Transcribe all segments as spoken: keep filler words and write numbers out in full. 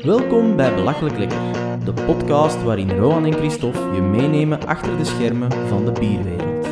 Welkom bij Belachelijk Lekker, de podcast waarin Rohan en Christophe je meenemen achter de schermen van de bierwereld.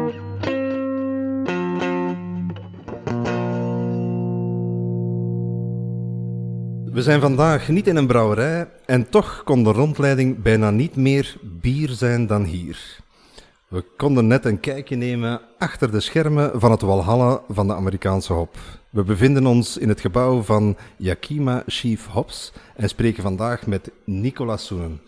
We zijn vandaag niet in een brouwerij en toch kon de rondleiding bijna niet meer bier zijn dan hier. We konden net een kijkje nemen achter de schermen van het Walhalla van de Amerikaanse hop. We bevinden ons in het gebouw van Yakima Chief Hops en spreken vandaag met Nicola Soenen.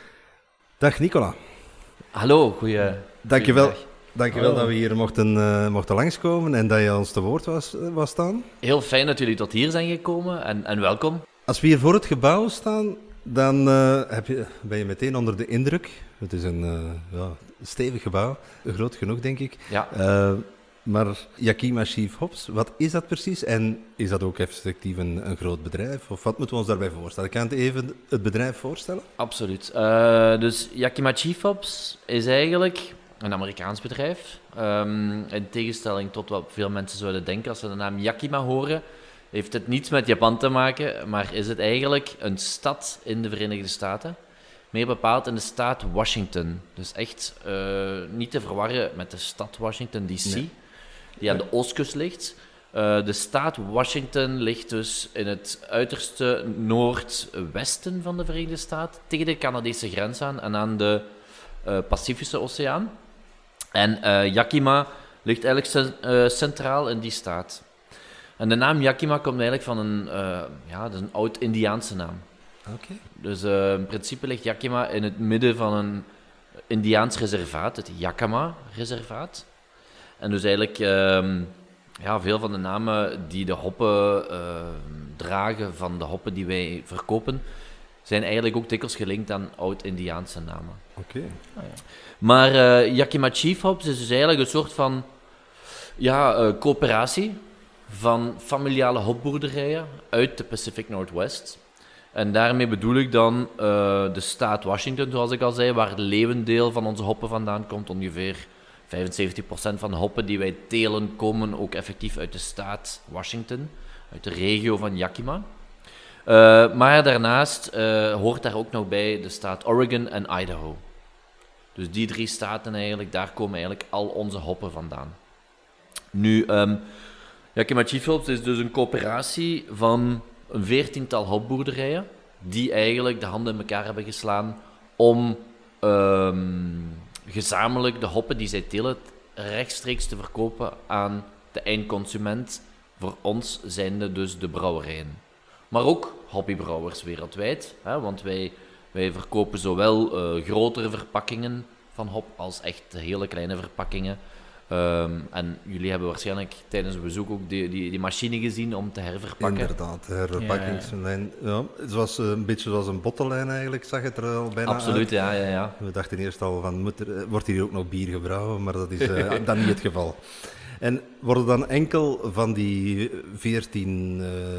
Dag Nicola. Hallo, goeie. Dankjewel, dankjewel dat we hier mochten, uh, mochten langskomen en dat je ons te woord was, uh, was staan. Heel fijn dat jullie tot hier zijn gekomen en, en welkom. Als we hier voor het gebouw staan, dan uh, heb je, ben je meteen onder de indruk. Het is een uh, ja, stevig gebouw, groot genoeg denk ik. Ja. Uh, maar Yakima Chief Hops, wat is dat precies? En is dat ook effectief een, een groot bedrijf? Of wat moeten we ons daarbij voorstellen? Kan je even het bedrijf voorstellen? Absoluut. Uh, dus Yakima Chief Hops is eigenlijk een Amerikaans bedrijf. Um, in tegenstelling tot wat veel mensen zouden denken als ze de naam Yakima horen, heeft het niets met Japan te maken, maar is het eigenlijk een stad in de Verenigde Staten. Meer bepaald in de staat Washington. Dus echt uh, niet te verwarren met de stad Washington D C, nee. die aan de oostkust ligt. Uh, de staat Washington ligt dus in het uiterste noordwesten van de Verenigde Staten, tegen de Canadese grens aan en aan de uh, Pacifische Oceaan. En uh, Yakima ligt eigenlijk uh, centraal in die staat. En de naam Yakima komt eigenlijk van een, uh, ja, dat is een oud-Indiaanse naam. Okay. Dus uh, in principe ligt Yakima in het midden van een Indiaans reservaat, het Yakama-reservaat. En dus eigenlijk, uh, ja, veel van de namen die de hoppen uh, dragen, van de hoppen die wij verkopen, zijn eigenlijk ook dikwijls gelinkt aan oud-Indiaanse namen. Oké. Okay. Ah, ja. Maar uh, Yakima Chief Hops is dus eigenlijk een soort van ja, uh, coöperatie van familiale hopboerderijen uit de Pacific Northwest. En daarmee bedoel ik dan uh, de staat Washington, zoals ik al zei, waar het leeuwendeel van onze hoppen vandaan komt. Ongeveer vijfenzeventig procent van de hoppen die wij telen komen ook effectief uit de staat Washington, uit de regio van Yakima. Uh, maar daarnaast uh, hoort daar ook nog bij de staat Oregon en Idaho. Dus die drie staten eigenlijk, daar komen eigenlijk al onze hoppen vandaan. Nu, um, Yakima Chief Hops is dus een coöperatie van een veertiental hopboerderijen die eigenlijk de handen in elkaar hebben geslaan om um, gezamenlijk de hoppen die zij telen rechtstreeks te verkopen aan de eindconsument. Voor ons zijnde dus de brouwerijen. Maar ook hobbybrouwers wereldwijd, hè, want wij, wij verkopen zowel uh, grotere verpakkingen van hop als echt hele kleine verpakkingen. Um, en jullie hebben waarschijnlijk tijdens een bezoek ook die, die, die machine gezien om te herverpakken. Inderdaad, de herverpakkingslijn. Ja, ja. Het was een beetje zoals een bottellijn eigenlijk, zag het er al bijna Absoluut, uit. ja, ja, ja. We dachten eerst al van, moet er, wordt hier ook nog bier gebrouwen, maar dat is uh, dan niet het geval. En worden dan enkel van die veertien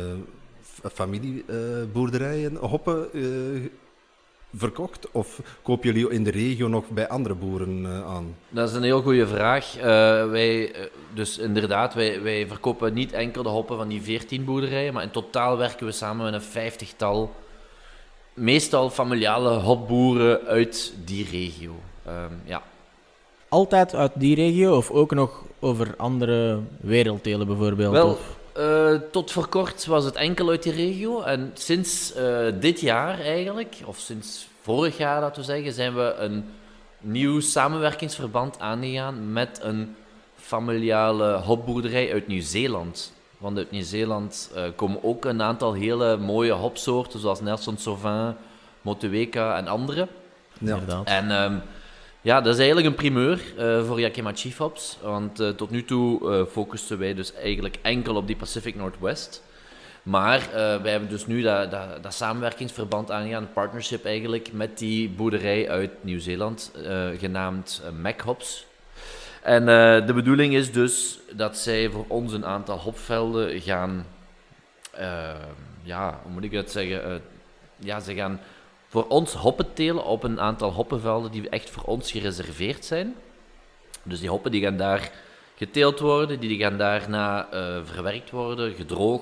uh, familieboerderijen uh, hoppen uh, verkocht? Of kopen jullie in de regio nog bij andere boeren uh, aan? Dat is een heel goede vraag. Uh, wij, dus inderdaad, wij, wij verkopen niet enkel de hoppen van die veertien boerderijen, maar in totaal werken we samen met een vijftigtal, meestal familiale hopboeren uit die regio. Um, ja. Altijd uit die regio of ook nog over andere werelddelen bijvoorbeeld? Wel, of? Uh, tot voor kort was het enkel uit die regio. En sinds uh, dit jaar eigenlijk, of sinds vorig jaar laten we zeggen, zijn we een nieuw samenwerkingsverband aangegaan met een familiale hopboerderij uit Nieuw-Zeeland. Want uit Nieuw-Zeeland uh, komen ook een aantal hele mooie hopsoorten, zoals Nelson Sauvin, Motueka en andere. Ja. Inderdaad. En um, ja, dat is eigenlijk een primeur uh, voor Yakima Chief Hops, want uh, tot nu toe uh, focusten wij dus eigenlijk enkel op die Pacific Northwest. Maar uh, wij hebben dus nu dat, dat, dat samenwerkingsverband aangegaan, een partnership eigenlijk, met die boerderij uit Nieuw-Zeeland, uh, genaamd uh, Mac Hops. En uh, de bedoeling is dus dat zij voor ons een aantal hopvelden gaan, uh, ja, hoe moet ik het zeggen, uh, ja, ze gaan voor ons hoppen telen op een aantal hoppenvelden die echt voor ons gereserveerd zijn. Dus die hoppen die gaan daar geteeld worden, die gaan daarna uh, verwerkt worden, gedroogd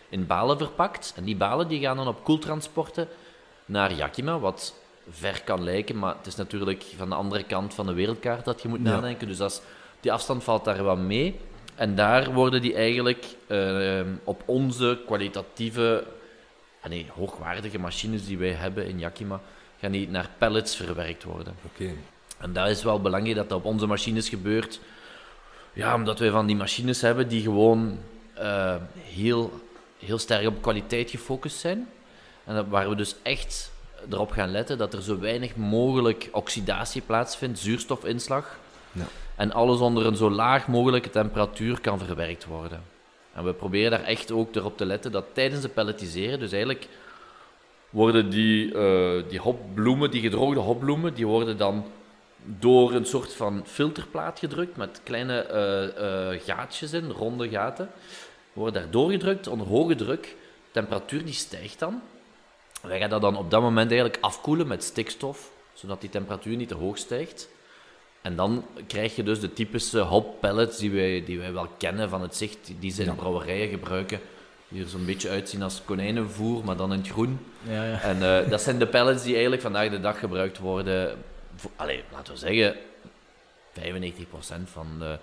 in balen verpakt. En die balen die gaan dan op koeltransporten naar Yakima, wat ver kan lijken, maar het is natuurlijk van de andere kant van de wereldkaart dat je moet Ja. nadenken. Dus dat is, die afstand valt daar wel mee. En daar worden die eigenlijk uh, op onze kwalitatieve, ah nee, hoogwaardige machines die wij hebben in Yakima, gaan die naar pellets verwerkt worden. Oké. En dat is wel belangrijk dat dat op onze machines gebeurt. Ja, omdat wij van die machines hebben die gewoon uh, heel, heel sterk op kwaliteit gefocust zijn. En dat, waar we dus echt erop gaan letten dat er zo weinig mogelijk oxidatie plaatsvindt, zuurstofinslag. Ja. En alles onder een zo laag mogelijke temperatuur kan verwerkt worden. En we proberen daar echt ook erop te letten dat tijdens het pelletiseren, dus eigenlijk worden die, uh, die hopbloemen, die gedroogde hopbloemen, die worden dan door een soort van filterplaat gedrukt met kleine uh, uh, gaatjes in, ronde gaten. Worden daar doorgedrukt onder hoge druk. De temperatuur die stijgt dan. Wij gaan dat dan op dat moment eigenlijk afkoelen met stikstof, zodat die temperatuur niet te hoog stijgt. En dan krijg je dus de typische hoppellets die wij, die wij wel kennen van het zicht, die, die ze in Ja. brouwerijen gebruiken. Die er zo'n beetje uitzien als konijnenvoer, maar dan in het groen. Ja, ja. En uh, dat zijn de pellets die eigenlijk vandaag de dag gebruikt worden. Voor, allez, laten we zeggen, vijfennegentig procent van de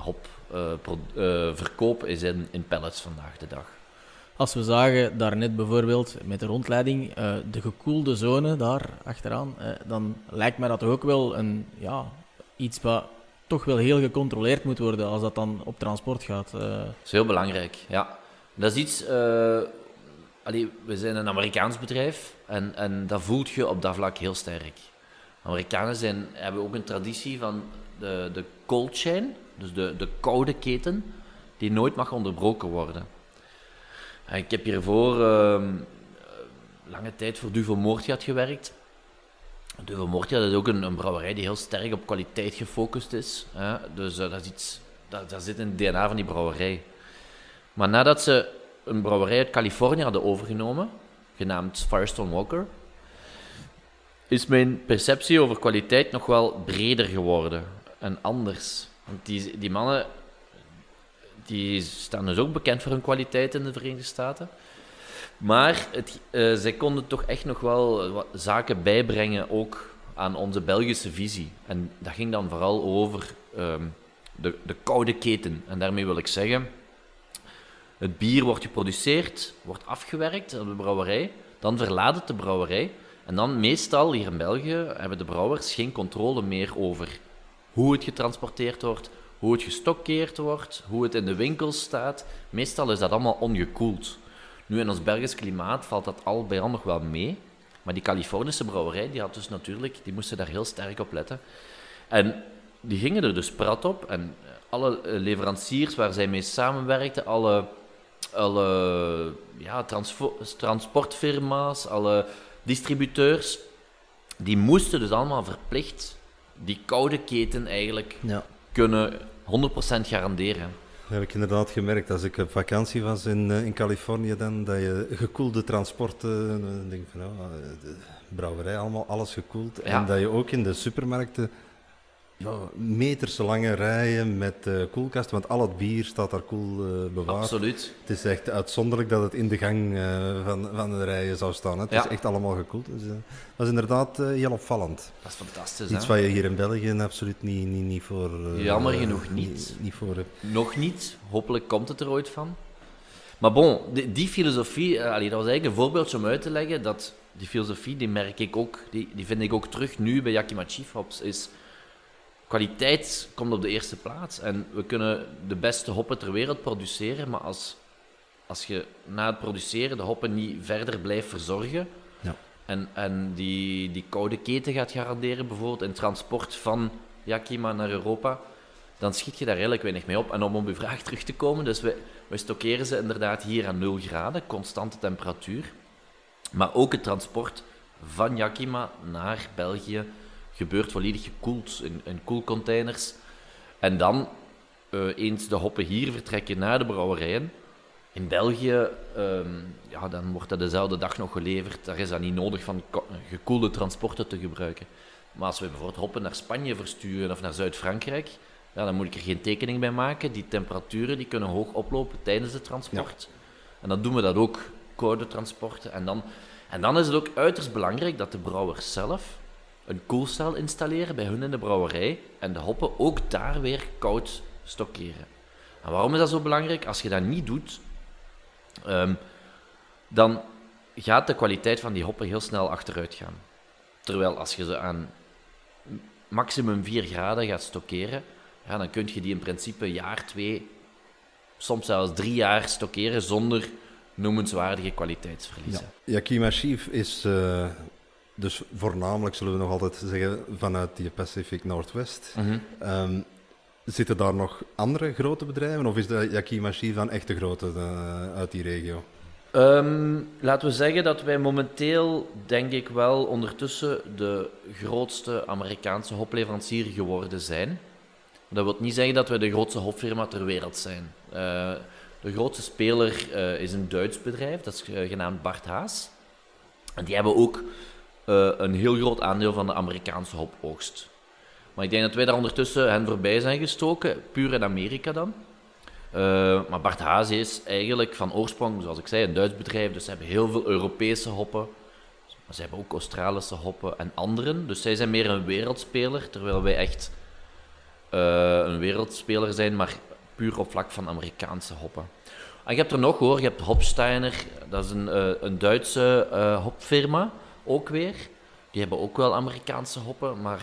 hopverkoop uh, uh, is in, in pellets vandaag de dag. Als we zagen daarnet bijvoorbeeld met de rondleiding uh, de gekoelde zone daar achteraan, uh, dan lijkt mij dat toch ook wel een, ja, iets wat toch wel heel gecontroleerd moet worden als dat dan op transport gaat. Uh. Dat is heel belangrijk, ja. Dat is iets... Uh, allee, we zijn een Amerikaans bedrijf en, en dat voelt je op dat vlak heel sterk. Amerikanen zijn, hebben ook een traditie van de, de cold chain, dus de, de koude keten, die nooit mag onderbroken worden. En ik heb hiervoor uh, lange tijd voor Duvel Moortgat gewerkt. Duvel Moortgat is ook een, een brouwerij die heel sterk op kwaliteit gefocust is. Hè? Dus uh, dat, is iets, dat, dat zit in het D N A van die brouwerij. Maar nadat ze een brouwerij uit Californië hadden overgenomen, genaamd Firestone Walker, is mijn perceptie over kwaliteit nog wel breder geworden en anders. Want die, die mannen die staan dus ook bekend voor hun kwaliteit in de Verenigde Staten. Maar het, uh, zij konden toch echt nog wel wat zaken bijbrengen ook aan onze Belgische visie. En dat ging dan vooral over um, de, de koude keten. En daarmee wil ik zeggen, het bier wordt geproduceerd, wordt afgewerkt op de brouwerij, dan verlaat het de brouwerij. En dan meestal hier in België hebben de brouwers geen controle meer over hoe het getransporteerd wordt, hoe het gestockeerd wordt, hoe het in de winkels staat. Meestal is dat allemaal ongekoeld. Nu, in ons Belgisch klimaat valt dat al bij al nog wel mee. Maar die Californische brouwerij, die had dus natuurlijk, die moesten daar heel sterk op letten. En die gingen er dus prat op. En alle leveranciers waar zij mee samenwerkten, alle, alle ja, transfo- transportfirma's, alle distributeurs, die moesten dus allemaal verplicht die koude keten eigenlijk Ja. kunnen honderd procent garanderen. Dat heb ik inderdaad gemerkt als ik op vakantie was in, uh, in Californië dan, dat je gekoelde transporten, uh, denk van, oh, de brouwerij, allemaal alles gekoeld. Ja. En dat je ook in de supermarkten ja, meterslange rijen met uh, koelkasten, want al het bier staat daar koel uh, bewaard. Absoluut. Het is echt uitzonderlijk dat het in de gang uh, van, van de rijen zou staan. Hè. Het Ja. is echt allemaal gekoeld. Dus, uh, dat is inderdaad uh, heel opvallend. Dat is fantastisch, Iets hè? wat je hier in België absoluut niet, niet, niet voor... Uh, Jammer uh, genoeg niet. Niet, niet voor hebt. Nog niet. Hopelijk komt het er ooit van. Maar bon, die, die filosofie, uh, allee, dat was eigenlijk een voorbeeldje om uit te leggen, dat die filosofie, die merk ik ook, die, die vind ik ook terug nu bij Yakima Chief Hops, is kwaliteit komt op de eerste plaats. En we kunnen de beste hoppen ter wereld produceren, maar als, als je na het produceren de hoppen niet verder blijft verzorgen, Ja. en, en die, die koude keten gaat garanderen, bijvoorbeeld in transport van Yakima naar Europa, dan schiet je daar eigenlijk weinig mee op. En om op uw vraag terug te komen, dus we, we stockeren ze inderdaad hier aan nul graden, constante temperatuur. Maar ook het transport van Yakima naar België gebeurt volledig gekoeld in, in koelcontainers. En dan, uh, eens de hoppen hier vertrekken naar de brouwerijen, in België, um, ja, dan wordt dat dezelfde dag nog geleverd. Daar is dat niet nodig van ko- gekoelde transporten te gebruiken. Maar als we bijvoorbeeld hoppen naar Spanje versturen of naar Zuid-Frankrijk, ja, dan moet ik er geen tekening bij maken. Die temperaturen die kunnen hoog oplopen tijdens het transport. En dan doen we dat ook, koude transporten. En dan, en dan is het ook uiterst belangrijk dat de brouwers zelf een koelcel installeren bij hun in de brouwerij en de hoppen ook daar weer koud stockeren. En waarom is dat zo belangrijk? Als je dat niet doet, um, dan gaat de kwaliteit van die hoppen heel snel achteruit gaan. Terwijl als je ze aan maximum vier graden gaat stockeren, ja, dan kun je die in principe een jaar, twee, soms zelfs drie jaar stockeren zonder noemenswaardige kwaliteitsverliezen. Ja. Yakima Chief is uh, dus voornamelijk, zullen we nog altijd zeggen, vanuit die Pacific Northwest. Mm-hmm. Um, zitten daar nog andere grote bedrijven of is de Yakima Chief dan echt de grote uh, uit die regio? Um, laten we zeggen dat wij momenteel, denk ik wel, ondertussen de grootste Amerikaanse hopleverancier geworden zijn. Dat wil niet zeggen dat wij de grootste hopfirma ter wereld zijn. Uh, de grootste speler uh, is een Duits bedrijf, dat is uh, genaamd Bart Haas. En die hebben ook uh, een heel groot aandeel van de Amerikaanse hopoogst. Maar ik denk dat wij daar ondertussen hen voorbij zijn gestoken, puur in Amerika dan. Uh, maar Bart Haas is eigenlijk van oorsprong, zoals ik zei, een Duits bedrijf. Dus ze hebben heel veel Europese hoppen. Maar ze hebben ook Australische hoppen en anderen. Dus zij zijn meer een wereldspeler, terwijl wij echt uh, een wereldspeler zijn, maar puur op vlak van Amerikaanse hoppen. En je hebt er nog hoor, je hebt Hopsteiner, dat is een, uh, een Duitse uh, hopfirma, ook weer. Die hebben ook wel Amerikaanse hoppen, maar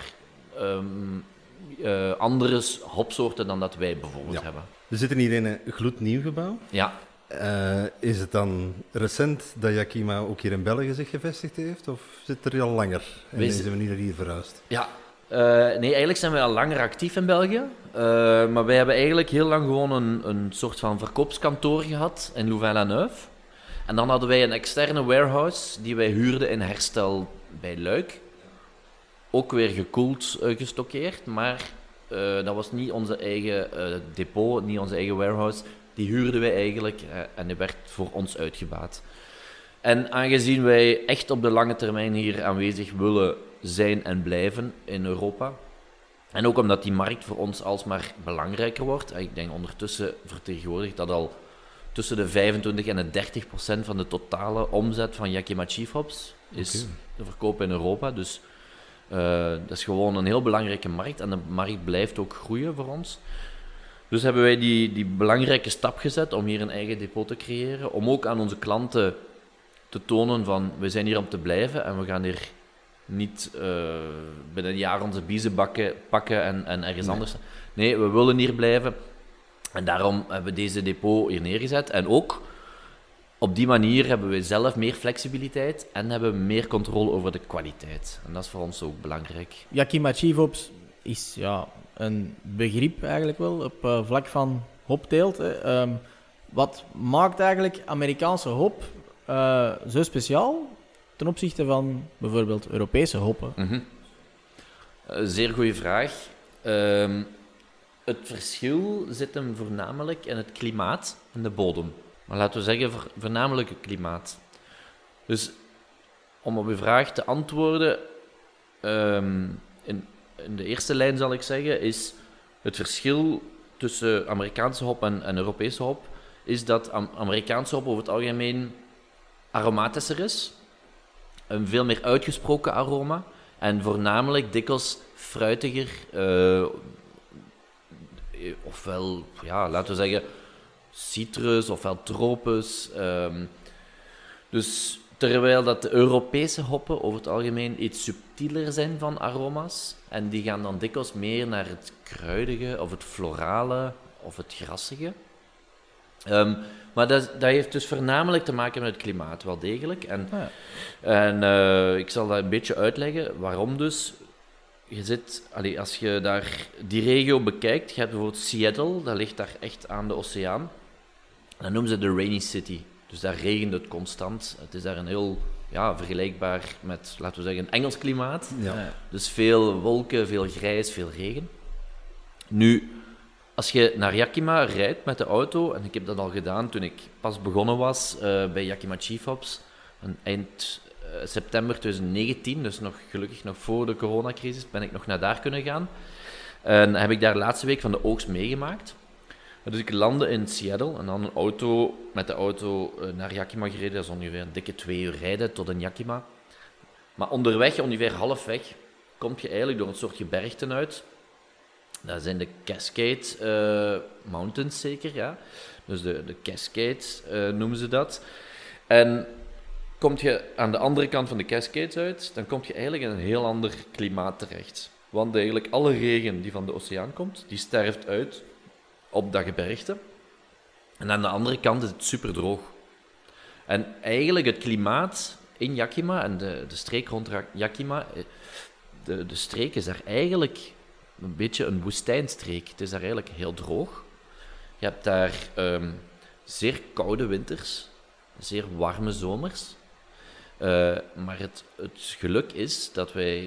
um, uh, andere hopsoorten dan dat wij bijvoorbeeld ja. hebben. We zitten hier in een gloednieuw gebouw. Ja. Uh, is het dan recent dat Yakima ook hier in België zich gevestigd heeft? Of zit er al langer en Wees... is we hier verhuisd? Ja. Uh, nee, eigenlijk zijn wij al langer actief in België. Uh, maar wij hebben eigenlijk heel lang gewoon een, een soort van verkoopskantoor gehad in Louvain-la-Neuve. En dan hadden wij een externe warehouse die wij huurden in Herstel bij Luik. Ook weer gekoeld uh, gestockeerd, maar uh, dat was niet onze eigen uh, depot, niet onze eigen warehouse. Die huurden wij eigenlijk uh, en die werd voor ons uitgebaat. En aangezien wij echt op de lange termijn hier aanwezig willen zijn en blijven in Europa, en ook omdat die markt voor ons alsmaar belangrijker wordt, ik denk ondertussen vertegenwoordigt dat al tussen de vijfentwintig en de dertig procent van de totale omzet van Yakima Chief Hops is okay. te verkopen in Europa. Dus uh, dat is gewoon een heel belangrijke markt en de markt blijft ook groeien voor ons. Dus hebben wij die, die belangrijke stap gezet om hier een eigen depot te creëren, om ook aan onze klanten te tonen van we zijn hier om te blijven en we gaan hier niet uh, binnen een jaar onze biezen bakken, pakken en, en ergens nee. anders. Nee, we willen hier blijven. En daarom hebben we deze depot hier neergezet. En ook op die manier hebben we zelf meer flexibiliteit en hebben we meer controle over de kwaliteit. En dat is voor ons ook belangrijk. Yakima Chief Hops is ja, een begrip eigenlijk wel op uh, vlak van hopteelt. Hè. Um, wat maakt eigenlijk Amerikaanse hop uh, zo speciaal ten opzichte van bijvoorbeeld Europese hoppen? Mm-hmm. Uh, zeer goede vraag. Uh, het verschil zit hem voornamelijk in het klimaat en de bodem. Maar laten we zeggen vo- voornamelijk het klimaat. Dus om op uw vraag te antwoorden, um, in, in de eerste lijn zal ik zeggen, is het verschil tussen Amerikaanse hop en, en Europese hop, is dat Am- Amerikaanse hop over het algemeen aromatischer is. Een veel meer uitgesproken aroma. En voornamelijk dikwijls fruitiger. Uh, ofwel, ja, laten we zeggen, citrus ofwel tropisch. Um, dus terwijl dat de Europese hoppen over het algemeen iets subtieler zijn van aroma's. En die gaan dan dikwijls meer naar het kruidige of het florale of het grassige. Um, maar dat, dat heeft dus voornamelijk te maken met het klimaat, wel degelijk. En, ja. en uh, ik zal dat een beetje uitleggen. Waarom dus? Je zit, allee, als je daar die regio bekijkt, je hebt bijvoorbeeld Seattle, dat ligt daar echt aan de oceaan. Dat noemen ze de Rainy City. Dus daar regent het constant. Het is daar een heel, ja, vergelijkbaar met, laten we zeggen, een Engels klimaat. Ja. Dus veel wolken, veel grijs, veel regen. Nu, als je naar Yakima rijdt met de auto, en ik heb dat al gedaan toen ik pas begonnen was uh, bij Yakima Chief Hops, eind uh, september twintig negentien, dus nog, gelukkig nog voor de coronacrisis, ben ik nog naar daar kunnen gaan. En heb ik daar de laatste week van de oogst meegemaakt. Dus ik landde in Seattle en dan een auto, met de auto naar Yakima gereden. Dat is ongeveer een dikke twee uur rijden tot in Yakima. Maar onderweg, ongeveer halfweg, kom je eigenlijk door een soort gebergten uit. Dat zijn de Cascade uh, Mountains zeker, ja. Dus de, de Cascades uh, noemen ze dat. En kom je aan de andere kant van de Cascades uit, dan kom je eigenlijk in een heel ander klimaat terecht. Want eigenlijk alle regen die van de oceaan komt, die sterft uit op dat gebergte. En aan de andere kant is het super droog. En eigenlijk het klimaat in Yakima en de, de streek rond Yakima, de, de streek is daar eigenlijk een beetje een woestijnstreek. Het is daar eigenlijk heel droog. Je hebt daar um, zeer koude winters, zeer warme zomers. Uh, maar het, het geluk is dat wij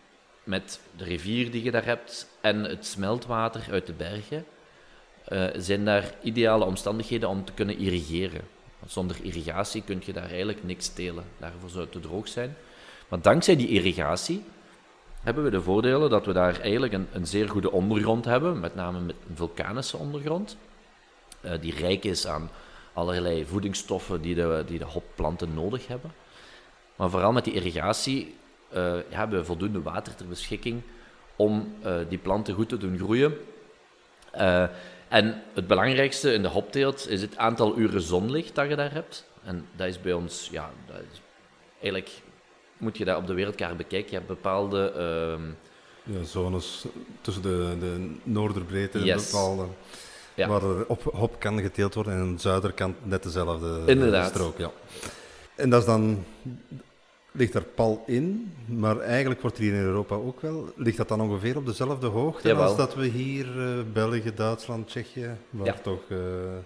met de rivier die je daar hebt en het smeltwater uit de bergen, uh, zijn daar ideale omstandigheden om te kunnen irrigeren. Want zonder irrigatie kun je daar eigenlijk niks telen. Daarvoor zou het te droog zijn. Maar dankzij die irrigatie hebben we de voordelen dat we daar eigenlijk een, een zeer goede ondergrond hebben, met name met een vulkanische ondergrond, uh, die rijk is aan allerlei voedingsstoffen die de, die de hopplanten nodig hebben. Maar vooral met die irrigatie uh, ja, hebben we voldoende water ter beschikking om uh, die planten goed te doen groeien. Uh, en het belangrijkste in de hopteelt is het aantal uren zonlicht dat je daar hebt. En dat is bij ons, ja, dat is, eigenlijk moet je dat op de wereldkaart bekijken. Je hebt bepaalde uh, ja, zones tussen de, de noorderbreedte yes. en bepaalde, ja. waar er op hop kan geteeld worden en aan de zuiderkant net dezelfde Inderdaad. strook. Ja. En dat is dan, ligt er pal in, maar eigenlijk wordt er hier in Europa ook wel, ligt dat dan ongeveer op dezelfde hoogte Jawel. als dat we hier uh, België, Duitsland, Tsjechië, waar ja. toch, uh,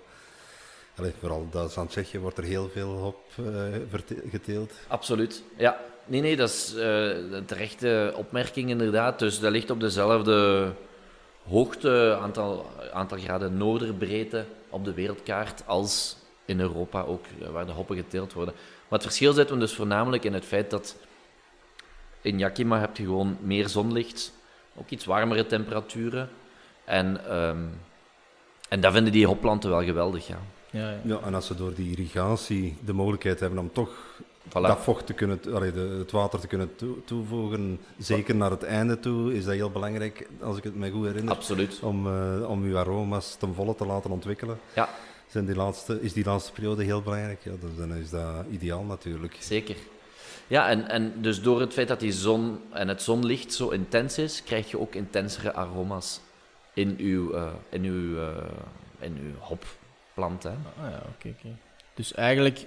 allez, vooral Duitsland, Tsjechië wordt er heel veel hop uh, verte- geteeld. Absoluut, ja. Nee, nee, dat is uh, een terechte opmerking inderdaad. Dus dat ligt op dezelfde hoogte, aantal, aantal graden noorderbreedte op de wereldkaart als in Europa ook, waar de hoppen geteeld worden. Maar het verschil zit hem dus voornamelijk in het feit dat in Yakima heb je gewoon meer zonlicht, ook iets warmere temperaturen. En, um, en dat vinden die hopplanten wel geweldig, ja. Ja, ja. Ja, en als ze door die irrigatie de mogelijkheid hebben om toch Voilà. dat vocht te kunnen, allee, de, het water te kunnen toe, toevoegen, zeker naar het einde toe, is dat heel belangrijk, als ik het me goed herinner. Absoluut. Om, uh, om uw aroma's ten volle te laten ontwikkelen. Ja. Zijn die laatste, is die laatste periode heel belangrijk? Ja, dus dan is dat ideaal natuurlijk. Zeker. Ja, en, en dus door het feit dat die zon en het zonlicht zo intens is, krijg je ook intensere aroma's in uw, uh, in uw, uh, in uw hopplant. Hè. Ah ja, oké, okay, oké. Okay. Dus eigenlijk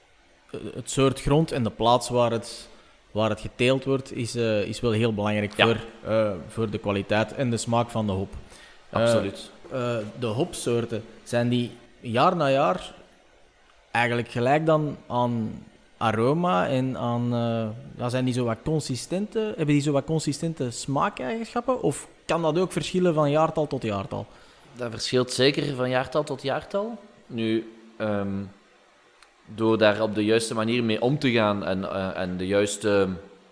het soort grond en de plaats waar het, waar het geteeld wordt, is, uh, is wel heel belangrijk ja. voor, uh, voor de kwaliteit en de smaak van de hop. Absoluut. Uh, uh, de hopsoorten, zijn die jaar na jaar eigenlijk gelijk dan aan aroma en aan... Uh, ja, zijn die zo wat consistente, hebben die zo wat consistente smaakeigenschappen? Of kan dat ook verschillen van jaartal tot jaartal? Dat verschilt zeker van jaartal tot jaartal. Nu... Um, Door daar op de juiste manier mee om te gaan en, uh, en de juiste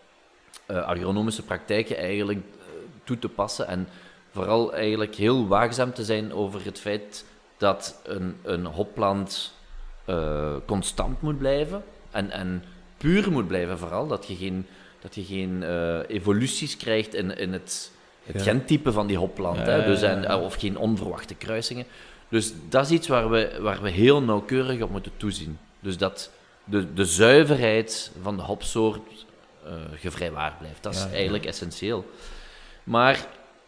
uh, agronomische praktijken eigenlijk uh, toe te passen. En vooral eigenlijk heel waakzaam te zijn over het feit dat een, een hopplant uh, constant moet blijven. En, en puur moet blijven vooral. Dat je geen, dat je geen uh, evoluties krijgt in, in het, het ja. gentype van die hopplant. Ja, hè? Dus, en, uh, of geen onverwachte kruisingen. Dus dat is iets waar we, waar we heel nauwkeurig op moeten toezien. Dus dat de, de zuiverheid van de hopsoort uh, gevrijwaard blijft. Dat is ja, eigenlijk ja. essentieel. Maar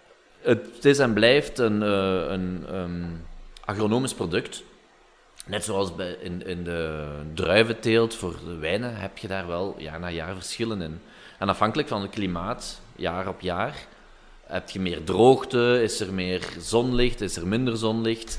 het is en blijft een, uh, een um, agronomisch product. Net zoals bij in, in de druiventeelt voor de wijnen heb je daar wel jaar na jaar verschillen in. En afhankelijk van het klimaat, jaar op jaar, heb je meer droogte, is er meer zonlicht, is er minder zonlicht.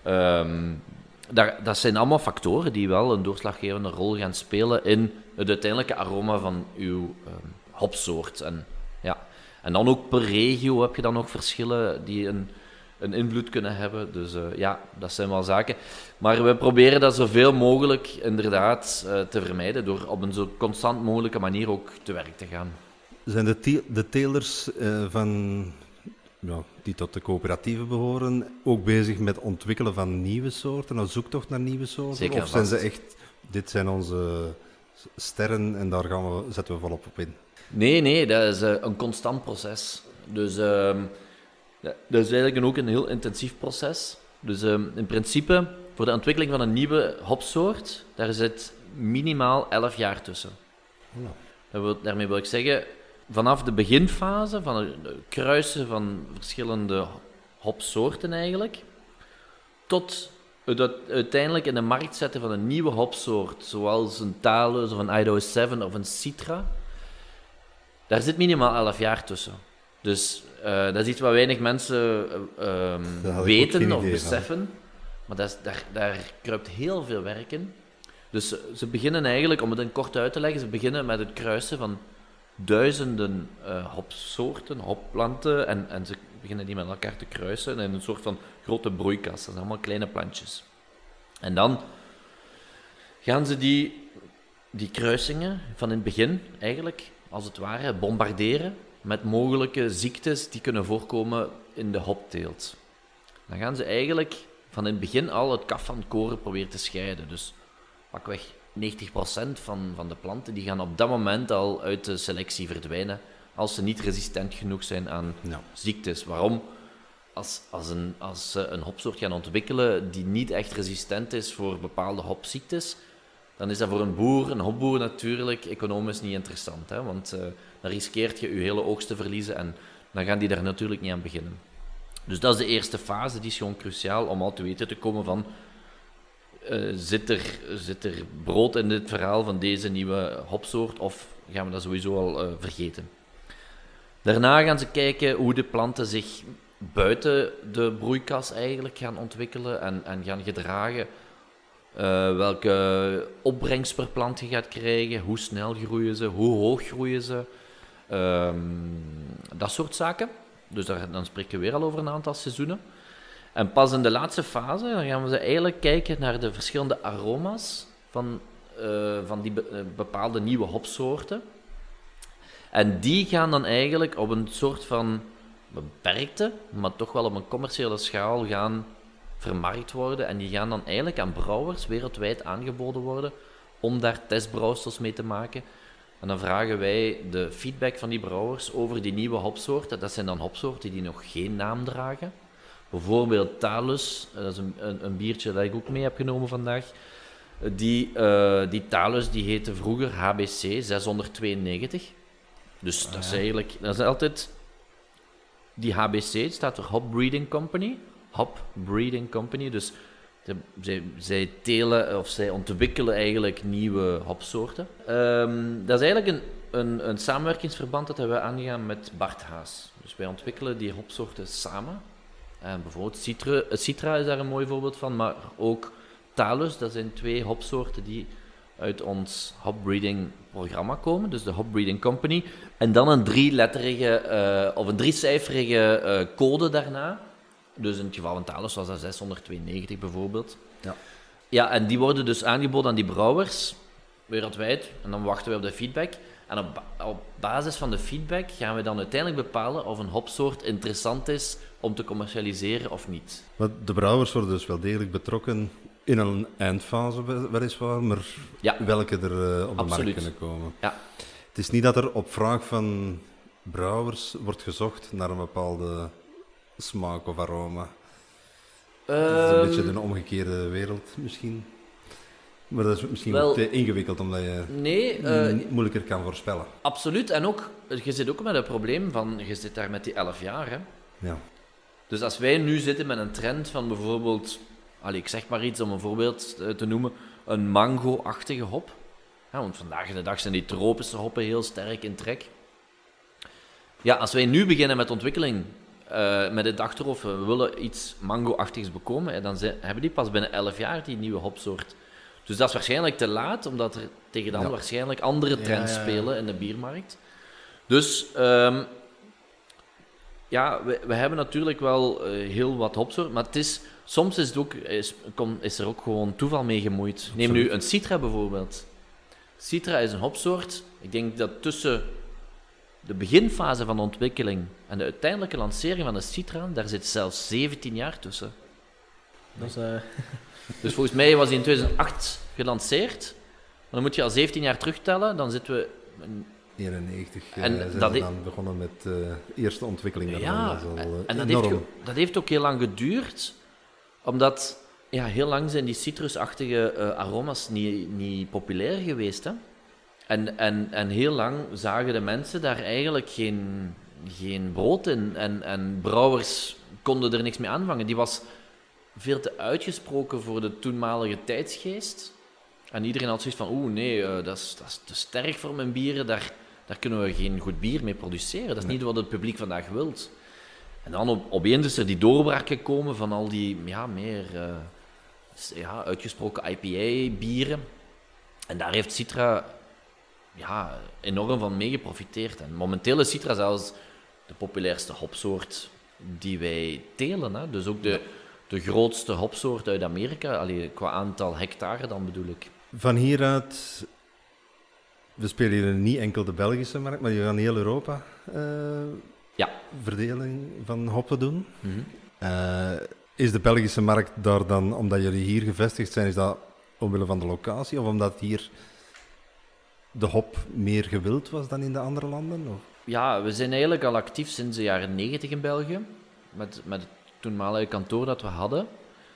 Um, Dat, dat zijn allemaal factoren die wel een doorslaggevende rol gaan spelen in het uiteindelijke aroma van uw um, hopsoort. En, ja. en dan ook per regio heb je dan ook verschillen die een, een invloed kunnen hebben. Dus uh, ja, dat zijn wel zaken. Maar we proberen dat zoveel mogelijk inderdaad uh, te vermijden door op een zo constant mogelijke manier ook te werk te gaan. Zijn de, te- de telers uh, van ja, die tot de coöperatieven behoren, ook bezig met ontwikkelen van nieuwe soorten, een zoektocht naar nieuwe soorten? Zeker of zijn vast. ze echt, dit zijn onze sterren en daar gaan we, zetten we volop op in? Nee, nee, dat is uh, een constant proces. Dus uh, dat is eigenlijk een, ook een heel intensief proces. Dus uh, in principe, voor de ontwikkeling van een nieuwe hopsoort, daar zit minimaal elf jaar tussen. Ja. Dat wil, daarmee wil ik zeggen, vanaf de beginfase, van het kruisen van verschillende hopsoorten eigenlijk, tot het uiteindelijk in de markt zetten van een nieuwe hopsoort, zoals een Talus of een Idaho zeven of een Citra, daar zit minimaal elf jaar tussen. Dus uh, dat is iets wat weinig mensen uh, um, weten of beseffen. Van. Maar dat is, daar, daar kruipt heel veel werk in. Dus ze, ze beginnen eigenlijk, om het in kort uit te leggen, ze beginnen met het kruisen van duizenden uh, hopsoorten, hopplanten. En, en ze beginnen die met elkaar te kruisen in een soort van grote broeikas. Dat zijn allemaal kleine plantjes. En dan gaan ze die, die kruisingen van in het begin eigenlijk, als het ware, bombarderen met mogelijke ziektes die kunnen voorkomen in de hopteelt. Dan gaan ze eigenlijk van in het begin al het kaf van het koren proberen te scheiden. Dus pakweg negentig procent van, van de planten die gaan op dat moment al uit de selectie verdwijnen als ze niet resistent genoeg zijn aan Ja. ziektes. Waarom? Als, als, een, als ze een hopsoort gaan ontwikkelen die niet echt resistent is voor bepaalde hopziektes, dan is dat voor een boer, een hopboer natuurlijk, economisch niet interessant. Hè? Want uh, dan riskeert je je hele oogst te verliezen en dan gaan die daar natuurlijk niet aan beginnen. Dus dat is de eerste fase, die is gewoon cruciaal om al te weten te komen van uh, zit, er, zit er brood in dit verhaal van deze nieuwe hopsoort of gaan we dat sowieso al uh, vergeten. Daarna gaan ze kijken hoe de planten zich buiten de broeikas eigenlijk gaan ontwikkelen en, en gaan gedragen. Uh, welke opbrengst per plant je gaat krijgen, hoe snel groeien ze, hoe hoog groeien ze, um, dat soort zaken. Dus daar, dan spreken we weer al over een aantal seizoenen. En pas in de laatste fase dan gaan we ze eigenlijk kijken naar de verschillende aroma's van, uh, van die be- bepaalde nieuwe hopsoorten. En die gaan dan eigenlijk op een soort van beperkte, maar toch wel op een commerciële schaal gaan vermarkt worden. En die gaan dan eigenlijk aan brouwers wereldwijd aangeboden worden om daar testbrouwsels mee te maken. En dan vragen wij de feedback van die brouwers over die nieuwe hopsoorten. Dat zijn dan hopsoorten die nog geen naam dragen. Bijvoorbeeld Talus, dat is een, een, een biertje dat ik ook mee heb genomen vandaag. Die, uh, die Talus die heette vroeger H B C zeshonderdtweeënnegentig. Dus ah, dat is eigenlijk, dat is altijd, die H B C staat voor Hop Breeding Company. Hop Breeding Company, dus de, zij, zij telen of zij ontwikkelen eigenlijk nieuwe hopsoorten. Um, dat is eigenlijk een, een, een samenwerkingsverband dat we aangaan met Bart Haas. Dus wij ontwikkelen die hopsoorten samen. En bijvoorbeeld Citra, Citra is daar een mooi voorbeeld van, maar ook Talus, dat zijn twee hopsoorten die uit ons hopbreeding programma komen, dus de Hop Breeding Company. En dan een drieletterige uh, of een driecijferige uh, code daarna. Dus in het geval van Talus was dat zeshonderdtweeënnegentig bijvoorbeeld. Ja. Ja, en die worden dus aangeboden aan die brouwers wereldwijd. En dan wachten we op de feedback. En op, op basis van de feedback gaan we dan uiteindelijk bepalen of een hopsoort interessant is om te commercialiseren of niet. Maar de brouwers worden dus wel degelijk betrokken in een eindfase weliswaar, maar ja. welke er uh, op de Absoluut. markt kunnen komen. Ja. Het is niet dat er op vraag van brouwers wordt gezocht naar een bepaalde smaak of aroma. Um, dat is een beetje een omgekeerde wereld misschien. Maar dat is misschien wel, te ingewikkeld omdat je nee, uh, moeilijker kan voorspellen. Absoluut. En ook, je zit ook met het probleem van, je zit daar met die elf jaar. Hè? Ja. Dus als wij nu zitten met een trend van bijvoorbeeld, allez, ik zeg maar iets om een voorbeeld te noemen, een mango-achtige hop. Ja, want vandaag de dag zijn die tropische hoppen heel sterk in trek. Ja, als wij nu beginnen met ontwikkeling, uh, met het achterhoofd, we willen iets mango-achtigs bekomen, hè, dan zijn, hebben die pas binnen elf jaar die nieuwe hopsoort. Dus dat is waarschijnlijk te laat, omdat er tegen dan ja. waarschijnlijk andere trends ja, ja, ja. spelen in de biermarkt. Dus um, ja, we, we hebben natuurlijk wel uh, heel wat hopsoorten, maar het is, soms is, het ook, is, kom, is er ook gewoon toeval mee gemoeid. Absoluut. Neem nu een Citra bijvoorbeeld. Citra is een hopsoort, ik denk dat tussen de beginfase van de ontwikkeling en de uiteindelijke lancering van de Citra, daar zit zelfs zeventien jaar tussen. Dat is, uh... Dus volgens mij was die in tweeduizend acht gelanceerd. Maar dan moet je al zeventien jaar terugtellen, dan zitten we... eenennegentig en uh, zijn dat ze he- dan begonnen met de uh, eerste ontwikkeling daarvan. Ja, Dat is al, uh, en dat enorm. heeft, ge- dat heeft ook heel lang geduurd, omdat ja, heel lang zijn die citrusachtige uh, aroma's niet, niet populair geweest. Hè? En, en, en heel lang zagen de mensen daar eigenlijk geen, geen brood in. En, en brouwers konden er niks mee aanvangen. Die was veel te uitgesproken voor de toenmalige tijdsgeest. En iedereen had zoiets van, oeh nee, uh, dat, is, dat is te sterk voor mijn bieren, daar, daar kunnen we geen goed bier mee produceren. Dat is niet wat het publiek vandaag wilt. En dan op, opeens is er die doorbraak gekomen van al die ja, meer uh, ja, uitgesproken I P A-bieren. En daar heeft Citra ja, enorm van mee geprofiteerd. En momenteel is Citra zelfs de populairste hopsoort die wij telen. Hè? Dus ook de, de grootste hopsoort uit Amerika, allee, qua aantal hectare dan bedoel ik. Van hieruit, we spelen hier niet enkel de Belgische markt, maar je gaat heel Europa uh, ja. verdeling van hoppen doen. Mm-hmm. Uh, is de Belgische markt daar dan, omdat jullie hier gevestigd zijn, is dat omwille van de locatie of omdat hier de hop meer gewild was dan in de andere landen? Of? Ja, we zijn eigenlijk al actief sinds de jaren negentig in België, met, met het toenmalige kantoor dat we hadden.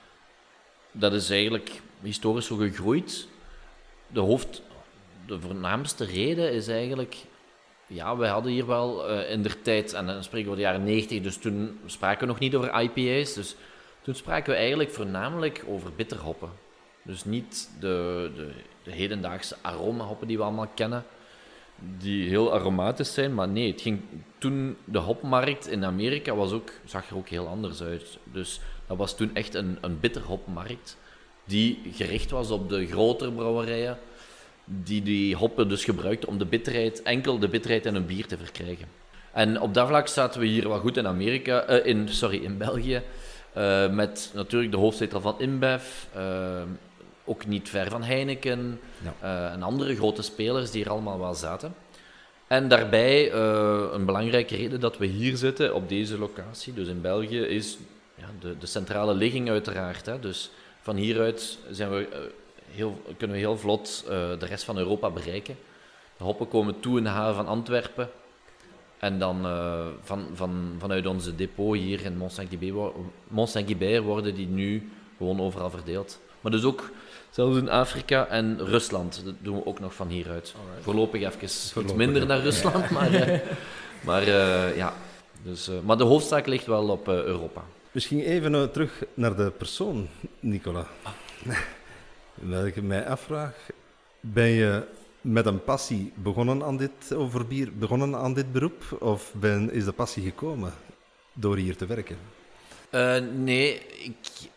Dat is eigenlijk historisch zo gegroeid. De hoofd, de voornaamste reden is eigenlijk, ja, wij hadden hier wel uh, in der tijd, en dan spreken we over de jaren negentig, dus toen spraken we nog niet over I P A's, dus toen spraken we eigenlijk voornamelijk over bitterhoppen. Dus niet de, de, de hedendaagse aromahoppen die we allemaal kennen, die heel aromatisch zijn, maar nee, het ging, toen de hopmarkt in Amerika was ook, zag er ook heel anders uit. Dus dat was toen echt een, een bitterhopmarkt die gericht was op de grotere brouwerijen, die die hoppen dus gebruikten om de bitterheid, enkel de bitterheid in een bier te verkrijgen. En op dat vlak zaten we hier wel goed in Amerika, uh, in, sorry, in België, uh, met natuurlijk de hoofdzetel van InBev, uh, ook niet ver van Heineken, ja. uh, en andere grote spelers die er allemaal wel zaten. En daarbij, uh, een belangrijke reden dat we hier zitten, op deze locatie, dus in België, is ja, de, de centrale ligging uiteraard. Hè. Dus van hieruit zijn we, uh, heel, kunnen we heel vlot uh, de rest van Europa bereiken. De hoppen komen toe in de haven van Antwerpen. En dan uh, van, van, vanuit onze depot hier in Mont-Saint-Guibert, Mont-Saint-Guibert worden die nu gewoon overal verdeeld. Maar dus ook zelfs in Afrika en Rusland, dat doen we ook nog van hieruit. Alright. Voorlopig even Voorlopig, iets minder naar Rusland, ja. maar, uh, maar uh, ja. Dus, uh, maar de hoofdzaak ligt wel op uh, Europa. Misschien even uh, terug naar de persoon, Nicola. Ah. Dat ik mij afvraag, ben je met een passie begonnen aan dit, over bier, begonnen aan dit beroep? Of ben, is de passie gekomen door hier te werken? Uh, nee, ik...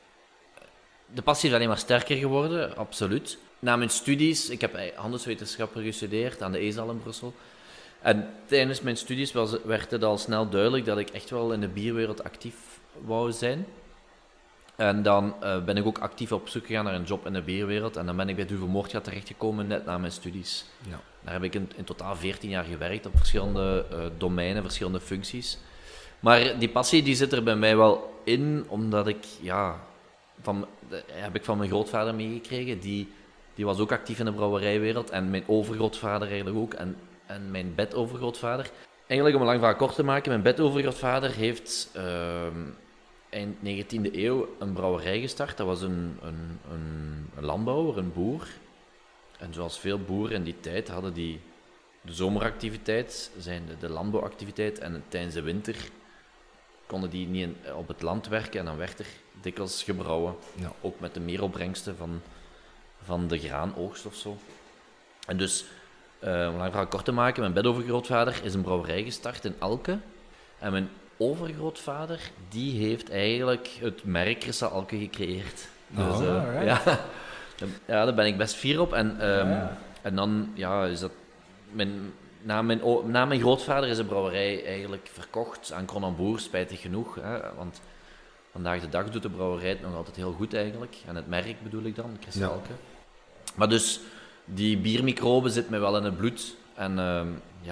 de passie is alleen maar sterker geworden, absoluut. Na mijn studies, ik heb handelswetenschappen gestudeerd aan de E S A L in Brussel. En tijdens mijn studies was, werd het al snel duidelijk dat ik echt wel in de bierwereld actief wou zijn. En dan uh, ben ik ook actief op zoek gegaan naar een job in de bierwereld. En dan ben ik bij Duvel Moortgat terechtgekomen net na mijn studies. Ja. Daar heb ik in, in totaal veertien jaar gewerkt op verschillende uh, domeinen, verschillende functies. Maar die passie die zit er bij mij wel in, omdat ik, ja, van, de, heb ik van mijn grootvader meegekregen. Die, die was ook actief in de brouwerijwereld. En mijn overgrootvader eigenlijk ook. En, en mijn bedovergrootvader. Eigenlijk om een lang verhaal kort te maken, mijn bedovergrootvader heeft Uh, eind negentiende eeuw een brouwerij gestart. Dat was een, een, een, een landbouwer, een boer. En zoals veel boeren in die tijd hadden die de zomeractiviteit, zijn de, de landbouwactiviteit, en tijdens de winter konden die niet in, op het land werken en dan werd er dikwijls gebrouwen. Ja. Ook met de meeropbrengsten van, van de graanoogst of zo. En dus, uh, om lang verhaal kort te maken, mijn bedovergrootvader is een brouwerij gestart in Alke. En mijn overgrootvader, die heeft eigenlijk het merk Crystal Alke gecreëerd. Dus, oh, uh, right. ja, ja, daar ben ik best fier op. En, um, ja. en dan ja, is dat... Mijn, na, mijn, na mijn grootvader is de brouwerij eigenlijk verkocht aan Kronenboer, spijtig genoeg. Hè, want vandaag de dag doet de brouwerij het nog altijd heel goed eigenlijk. En het merk bedoel ik dan, Crystal Alke. Ja. Maar dus, die biermicrobe zit mij wel in het bloed. En um, ja...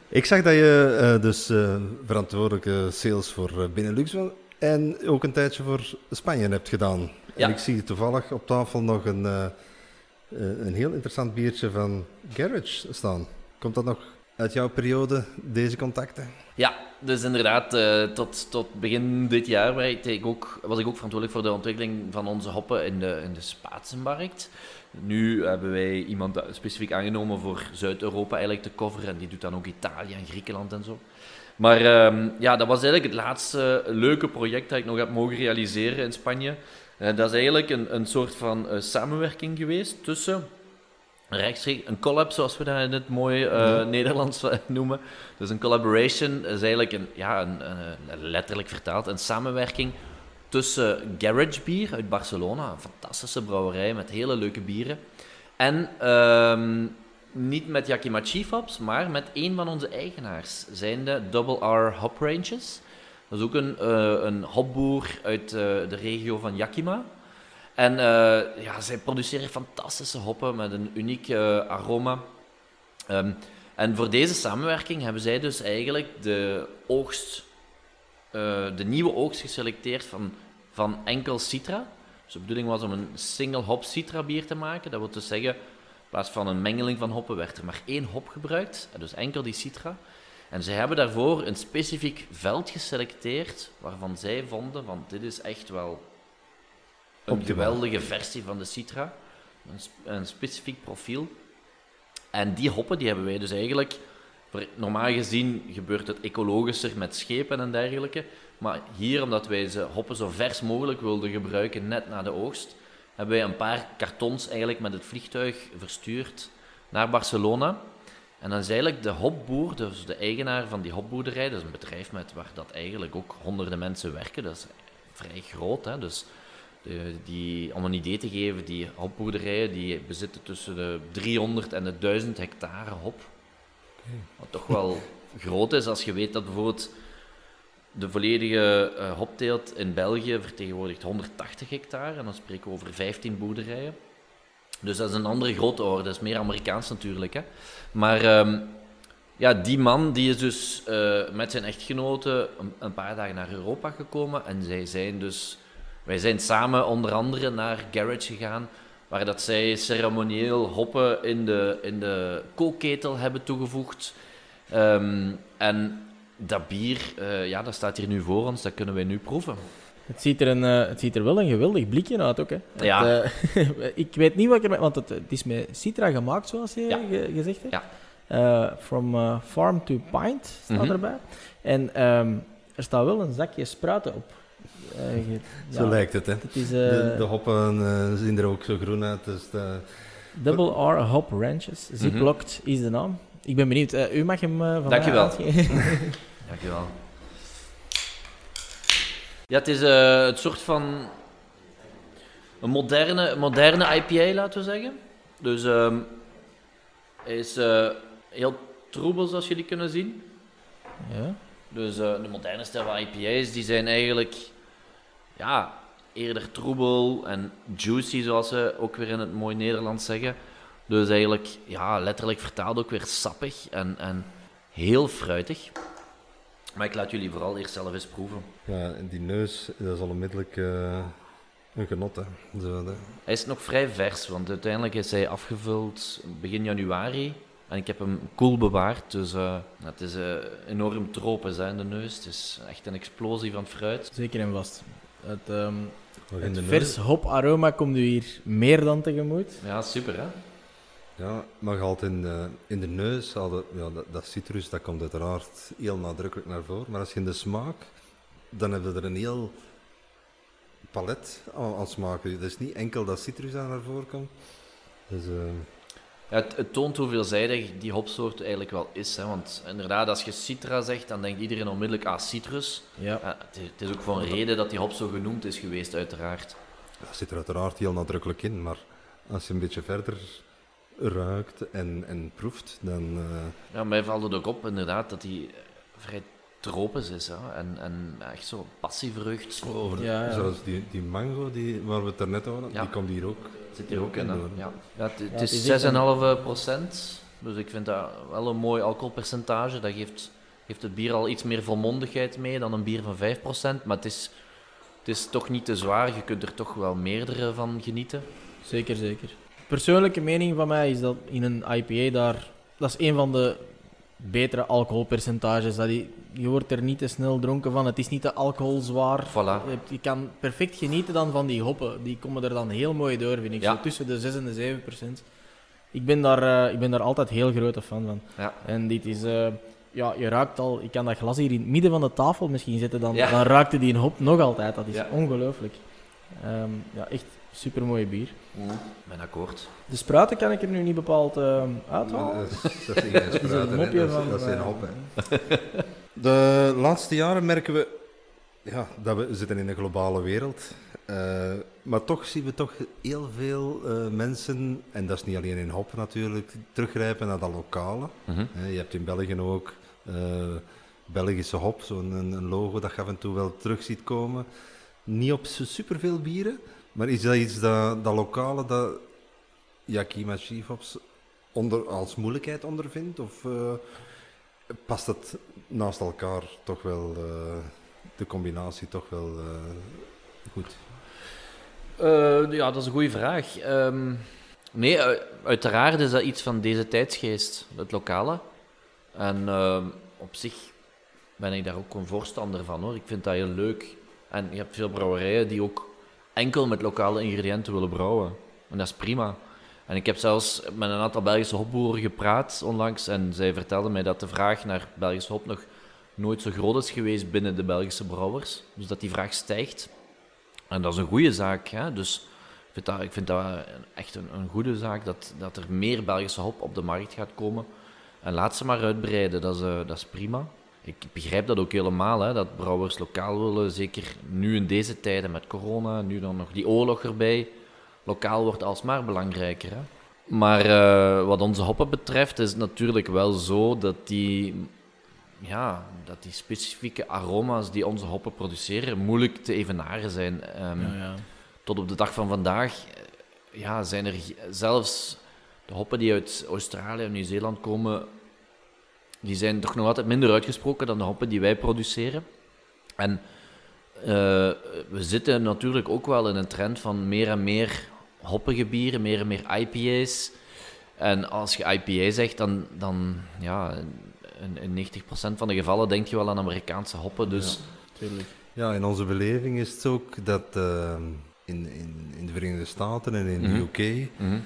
Ik zag dat je uh, dus uh, verantwoordelijke sales voor uh, Benelux en ook een tijdje voor Spanje hebt gedaan. Ja. En ik zie toevallig op tafel nog een, uh, uh, een heel interessant biertje van Garage staan. Komt dat nog uit jouw periode, deze contacten? Ja, dus inderdaad, uh, tot, tot begin dit jaar was ik, ook, was ik ook verantwoordelijk voor de ontwikkeling van onze hoppen in de, in de Spaanse markt. Nu hebben wij iemand specifiek aangenomen voor Zuid-Europa eigenlijk te coveren en die doet dan ook Italië en Griekenland en zo. Maar um, ja, dat was eigenlijk het laatste leuke project dat ik nog heb mogen realiseren in Spanje. Uh, dat is eigenlijk een, een soort van uh, samenwerking geweest tussen rechtstreeks, een collab zoals we dat in het mooie uh, ja. Nederlands noemen. Dus een collaboration is eigenlijk een, ja, een, een, letterlijk vertaald een samenwerking tussen Garage Bier uit Barcelona, een fantastische brouwerij met hele leuke bieren. En um, niet met Yakima Chief Hops, maar met één van onze eigenaars, zijnde Double R Hop Ranges. Dat is ook een, uh, een hopboer uit uh, de regio van Yakima. En uh, ja, zij produceren fantastische hoppen met een uniek uh, aroma. Um, en voor deze samenwerking hebben zij dus eigenlijk de oogst, uh, de nieuwe oogst geselecteerd van, van enkel Citra. Dus de bedoeling was om een single hop Citra bier te maken. Dat wil dus zeggen, in plaats van een mengeling van hoppen werd er maar één hop gebruikt. Dus enkel die Citra. En zij hebben daarvoor een specifiek veld geselecteerd waarvan zij vonden van dit is echt wel een Optimaal. geweldige versie van de Citra. Een, sp- een specifiek profiel. En die hoppen die hebben wij dus eigenlijk... Normaal gezien gebeurt het ecologischer met schepen en dergelijke. Maar hier, omdat wij ze hoppen zo vers mogelijk wilden gebruiken net na de oogst, hebben wij een paar kartons eigenlijk met het vliegtuig verstuurd naar Barcelona. En dan is eigenlijk de hopboer, dus de eigenaar van die hopboerderij, dat is een bedrijf met waar dat eigenlijk ook honderden mensen werken, dat is vrij groot, hè? Dus de, die, om een idee te geven, die hopboerderijen die bezitten tussen de driehonderd en de duizend hectare hop. Okay. Wat toch wel groot is als je weet dat bijvoorbeeld de volledige uh, hopteelt in België vertegenwoordigt honderdtachtig hectare en dan spreken we over vijftien boerderijen. Dus dat is een andere grote orde, dat is meer Amerikaans natuurlijk. Hè. Maar um, ja, die man die is dus uh, met zijn echtgenote een, een paar dagen naar Europa gekomen en zij zijn dus, wij zijn samen onder andere naar Garage gegaan, waar dat zij ceremonieel hoppen in de, in de kookketel hebben toegevoegd. Um, en dat bier, uh, ja, dat staat hier nu voor ons, dat kunnen wij nu proeven. Het ziet, er een, uh, het ziet er wel een geweldig blikje uit ook. Hè. Ja. Het, uh, ik weet niet wat ik ermee... Want het, het is met Citra gemaakt, zoals je ja. ge, gezegd hebt. Ja. Uh, from uh, farm to pint staat mm-hmm. erbij. En um, er staat wel een zakje spruiten op. Uh, je, zo ja, lijkt het, hè. Het is, uh, de, de hoppen uh, zien er ook zo groen uit. Dus de... Double R Hop Ranches. Ziplocked mm-hmm. is de naam. Ik ben benieuwd. Uh, u mag hem uh, van Dank mij uitgeven. Dank je wel. Ja, het is uh, het soort van een moderne, moderne I P A, laten we zeggen. Dus um, hij is uh, heel troebel, zoals jullie kunnen zien. Ja. Dus uh, de moderne stijl van I P A's, die zijn eigenlijk ja, eerder troebel en juicy, zoals ze ook weer in het mooi Nederlands zeggen. Dus eigenlijk, ja, letterlijk vertaald ook weer sappig en, en heel fruitig. Maar ik laat jullie vooral eerst zelf eens proeven. Ja, en die neus, dat is al onmiddellijk uh, een genot, hè. Zo, hè. Hij is nog vrij vers, want uiteindelijk is hij afgevuld begin januari. En ik heb hem koel bewaard, dus uh, het is uh, enorm tropisch hè, in de neus. Het is echt een explosie van fruit. Zeker en vast. Het, um, het vers hoparoma komt u hier meer dan tegemoet. Ja, super hè. Ja, maar je haalt in de, in de neus, ja, dat, dat citrus, dat komt uiteraard heel nadrukkelijk naar voren. Maar als je in de smaak, dan heb je er een heel palet aan, aan smaken. Het is niet enkel dat citrus aan naar voren komt. Dus, uh... ja, het, het toont hoe veelzijdig die hopsoort eigenlijk wel is. Hè? Want inderdaad, als je citra zegt, dan denkt iedereen onmiddellijk aan ah, citrus. Ja. Ja, het, is, het is ook voor een reden dat die hop zo genoemd is geweest, uiteraard. Dat zit er uiteraard heel nadrukkelijk in, maar als je een beetje verder ruikt en, en proeft, dan... Uh... Ja, mij valt het ook op, inderdaad, dat die vrij tropisch is. Hè? En, en echt zo passievrucht. Oh, ja, ja. Zoals die, die mango die, waar we het er net over hadden, ja. Die komt hier ook. Zit hier ook in, hè? Ja. Ja, het, het is zes komma vijf procent. Dus ik vind dat wel een mooi alcoholpercentage. Dat geeft, geeft het bier al iets meer volmondigheid mee dan een bier van vijf procent. Maar het is, het is toch niet te zwaar. Je kunt er toch wel meerdere van genieten. Zeker, zeker. Persoonlijke mening van mij is dat in een I P A daar... Dat is een van de betere alcoholpercentages. Dat je, je wordt er niet te snel dronken van. Het is niet te alcoholzwaar. Voilà. Je, hebt- je kan perfect genieten dan van die hoppen. Die komen er dan heel mooi door, vind ik. Ja. Zo tussen de zes en de zeven procent. Ik ben daar, eh, ik ben daar altijd heel grote fan van. Ja. En dit is... eh, ja, je ruikt al... Ik kan dat glas hier in het midden van de tafel misschien zetten. Dan, Ja. dan ruikte die een hop nog altijd. Dat is Ja. ongelooflijk. Ehm, ja, echt supermooi bier. Mm, ben akkoord. De spruiten kan ik er nu niet bepaald uh, uithalen. Dat is, dat is geen Dat is een spruiten, hè. mopje dat is, van, dat is een eh, hop. Hè. De laatste jaren merken we ja, dat we zitten in een globale wereld. Uh, maar toch zien we toch heel veel uh, mensen, en dat is niet alleen in hop natuurlijk, teruggrijpen naar dat lokale. Mm-hmm. Uh, je hebt in België ook uh, Belgische hop, zo'n een, een logo dat je af en toe wel terug ziet komen. Niet op superveel bieren, maar is dat iets dat, dat lokale, dat Yakima Chief Hops onder, als moeilijkheid ondervindt? Of uh, past het naast elkaar toch wel, uh, de combinatie toch wel uh, goed? Uh, ja, dat is een goede vraag. Um, nee, uh, uiteraard is dat iets van deze tijdsgeest, het lokale. En uh, op zich ben ik daar ook een voorstander van, hoor. Ik vind dat heel leuk. En je hebt veel brouwerijen die ook enkel met lokale ingrediënten willen brouwen. En dat is prima. En ik heb zelfs met een aantal Belgische hopboeren gepraat onlangs en zij vertelden mij dat de vraag naar Belgische hop nog nooit zo groot is geweest binnen de Belgische brouwers. Dus dat die vraag stijgt. En dat is een goede zaak. Hè? Dus ik vind dat, ik vind dat echt een, een goede zaak dat, dat er meer Belgische hop op de markt gaat komen. En laat ze maar uitbreiden, dat is, uh, dat is prima. Ik begrijp dat ook helemaal, hè, dat brouwers lokaal willen, zeker nu in deze tijden met corona, nu dan nog die oorlog erbij. Lokaal wordt alsmaar belangrijker. Hè. Maar uh, wat onze hoppen betreft is het natuurlijk wel zo dat die, ja, dat die specifieke aroma's die onze hoppen produceren moeilijk te evenaren zijn. Um, Ja, ja. Tot op de dag van vandaag ja, zijn er zelfs de hoppen die uit Australië en Nieuw-Zeeland komen, die zijn toch nog altijd minder uitgesproken dan de hoppen die wij produceren. En uh, we zitten natuurlijk ook wel in een trend van meer en meer hoppige bieren, meer en meer I P A's. En als je I P A zegt, dan, dan ja, in, in negentig procent van de gevallen denk je wel aan Amerikaanse hoppen. Dus Ja, tuurlijk. Ja, in onze beleving is het ook dat uh, in, in, in de Verenigde Staten en in Mm-hmm. de U K mm-hmm.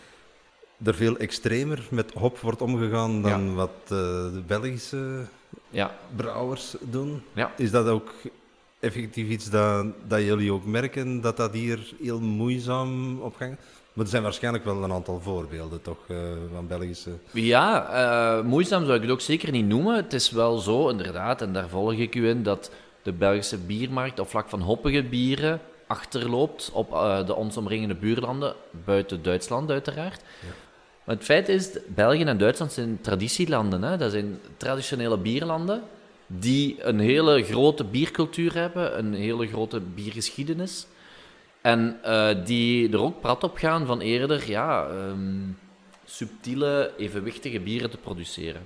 er veel extremer met hop wordt omgegaan dan Ja. wat uh, de Belgische ja, brouwers doen. ja. Is dat ook effectief iets dat, dat jullie ook merken, dat dat hier heel moeizaam op gang? Maar er zijn waarschijnlijk wel een aantal voorbeelden toch, uh, van Belgische... Ja, uh, moeizaam zou ik het ook zeker niet noemen. Het is wel zo, inderdaad, en daar volg ik u in, dat de Belgische biermarkt op vlak van hoppige bieren achterloopt op uh, de ons omringende buurlanden, buiten Duitsland uiteraard. Ja. Maar het feit is, België en Duitsland zijn traditielanden. Hè? Dat zijn traditionele bierlanden die een hele grote biercultuur hebben, een hele grote biergeschiedenis. En uh, die er ook prat op gaan van eerder ja, um, subtiele, evenwichtige bieren te produceren.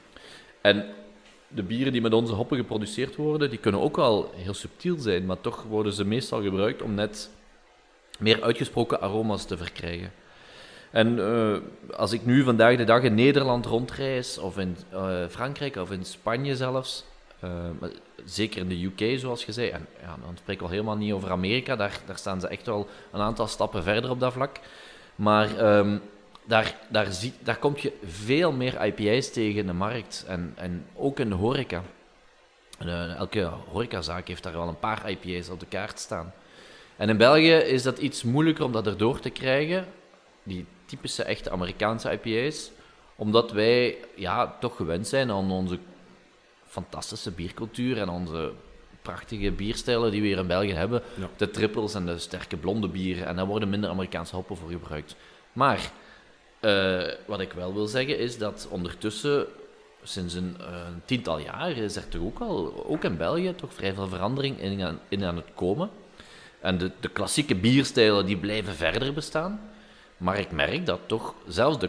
En de bieren die met onze hoppen geproduceerd worden, die kunnen ook wel heel subtiel zijn, maar toch worden ze meestal gebruikt om net meer uitgesproken aroma's te verkrijgen. En uh, als ik nu vandaag de dag in Nederland rondreis, of in uh, Frankrijk, of in Spanje zelfs, uh, zeker in de U K zoals je zei, en ja, dan spreek ik al helemaal niet over Amerika, daar, daar staan ze echt wel een aantal stappen verder op dat vlak. Maar um, daar, daar, zie, daar kom je veel meer I P A's tegen in de markt, en, en ook in de horeca. En, uh, elke horecazaak heeft daar wel een paar I P A's op de kaart staan. En in België is dat iets moeilijker om dat erdoor te krijgen, die typische echte Amerikaanse I P A's, omdat wij ja, toch gewend zijn aan onze fantastische biercultuur en onze prachtige bierstijlen die we hier in België hebben. Ja. De trippels en de sterke blonde bieren. En daar worden minder Amerikaanse hoppen voor gebruikt. Maar uh, wat ik wel wil zeggen is dat ondertussen, sinds een, uh, een tiental jaar, is er toch ook al, ook in België, toch vrij veel verandering in aan, in aan het komen. En de, de klassieke bierstijlen die blijven verder bestaan. Maar ik merk dat toch zelfs de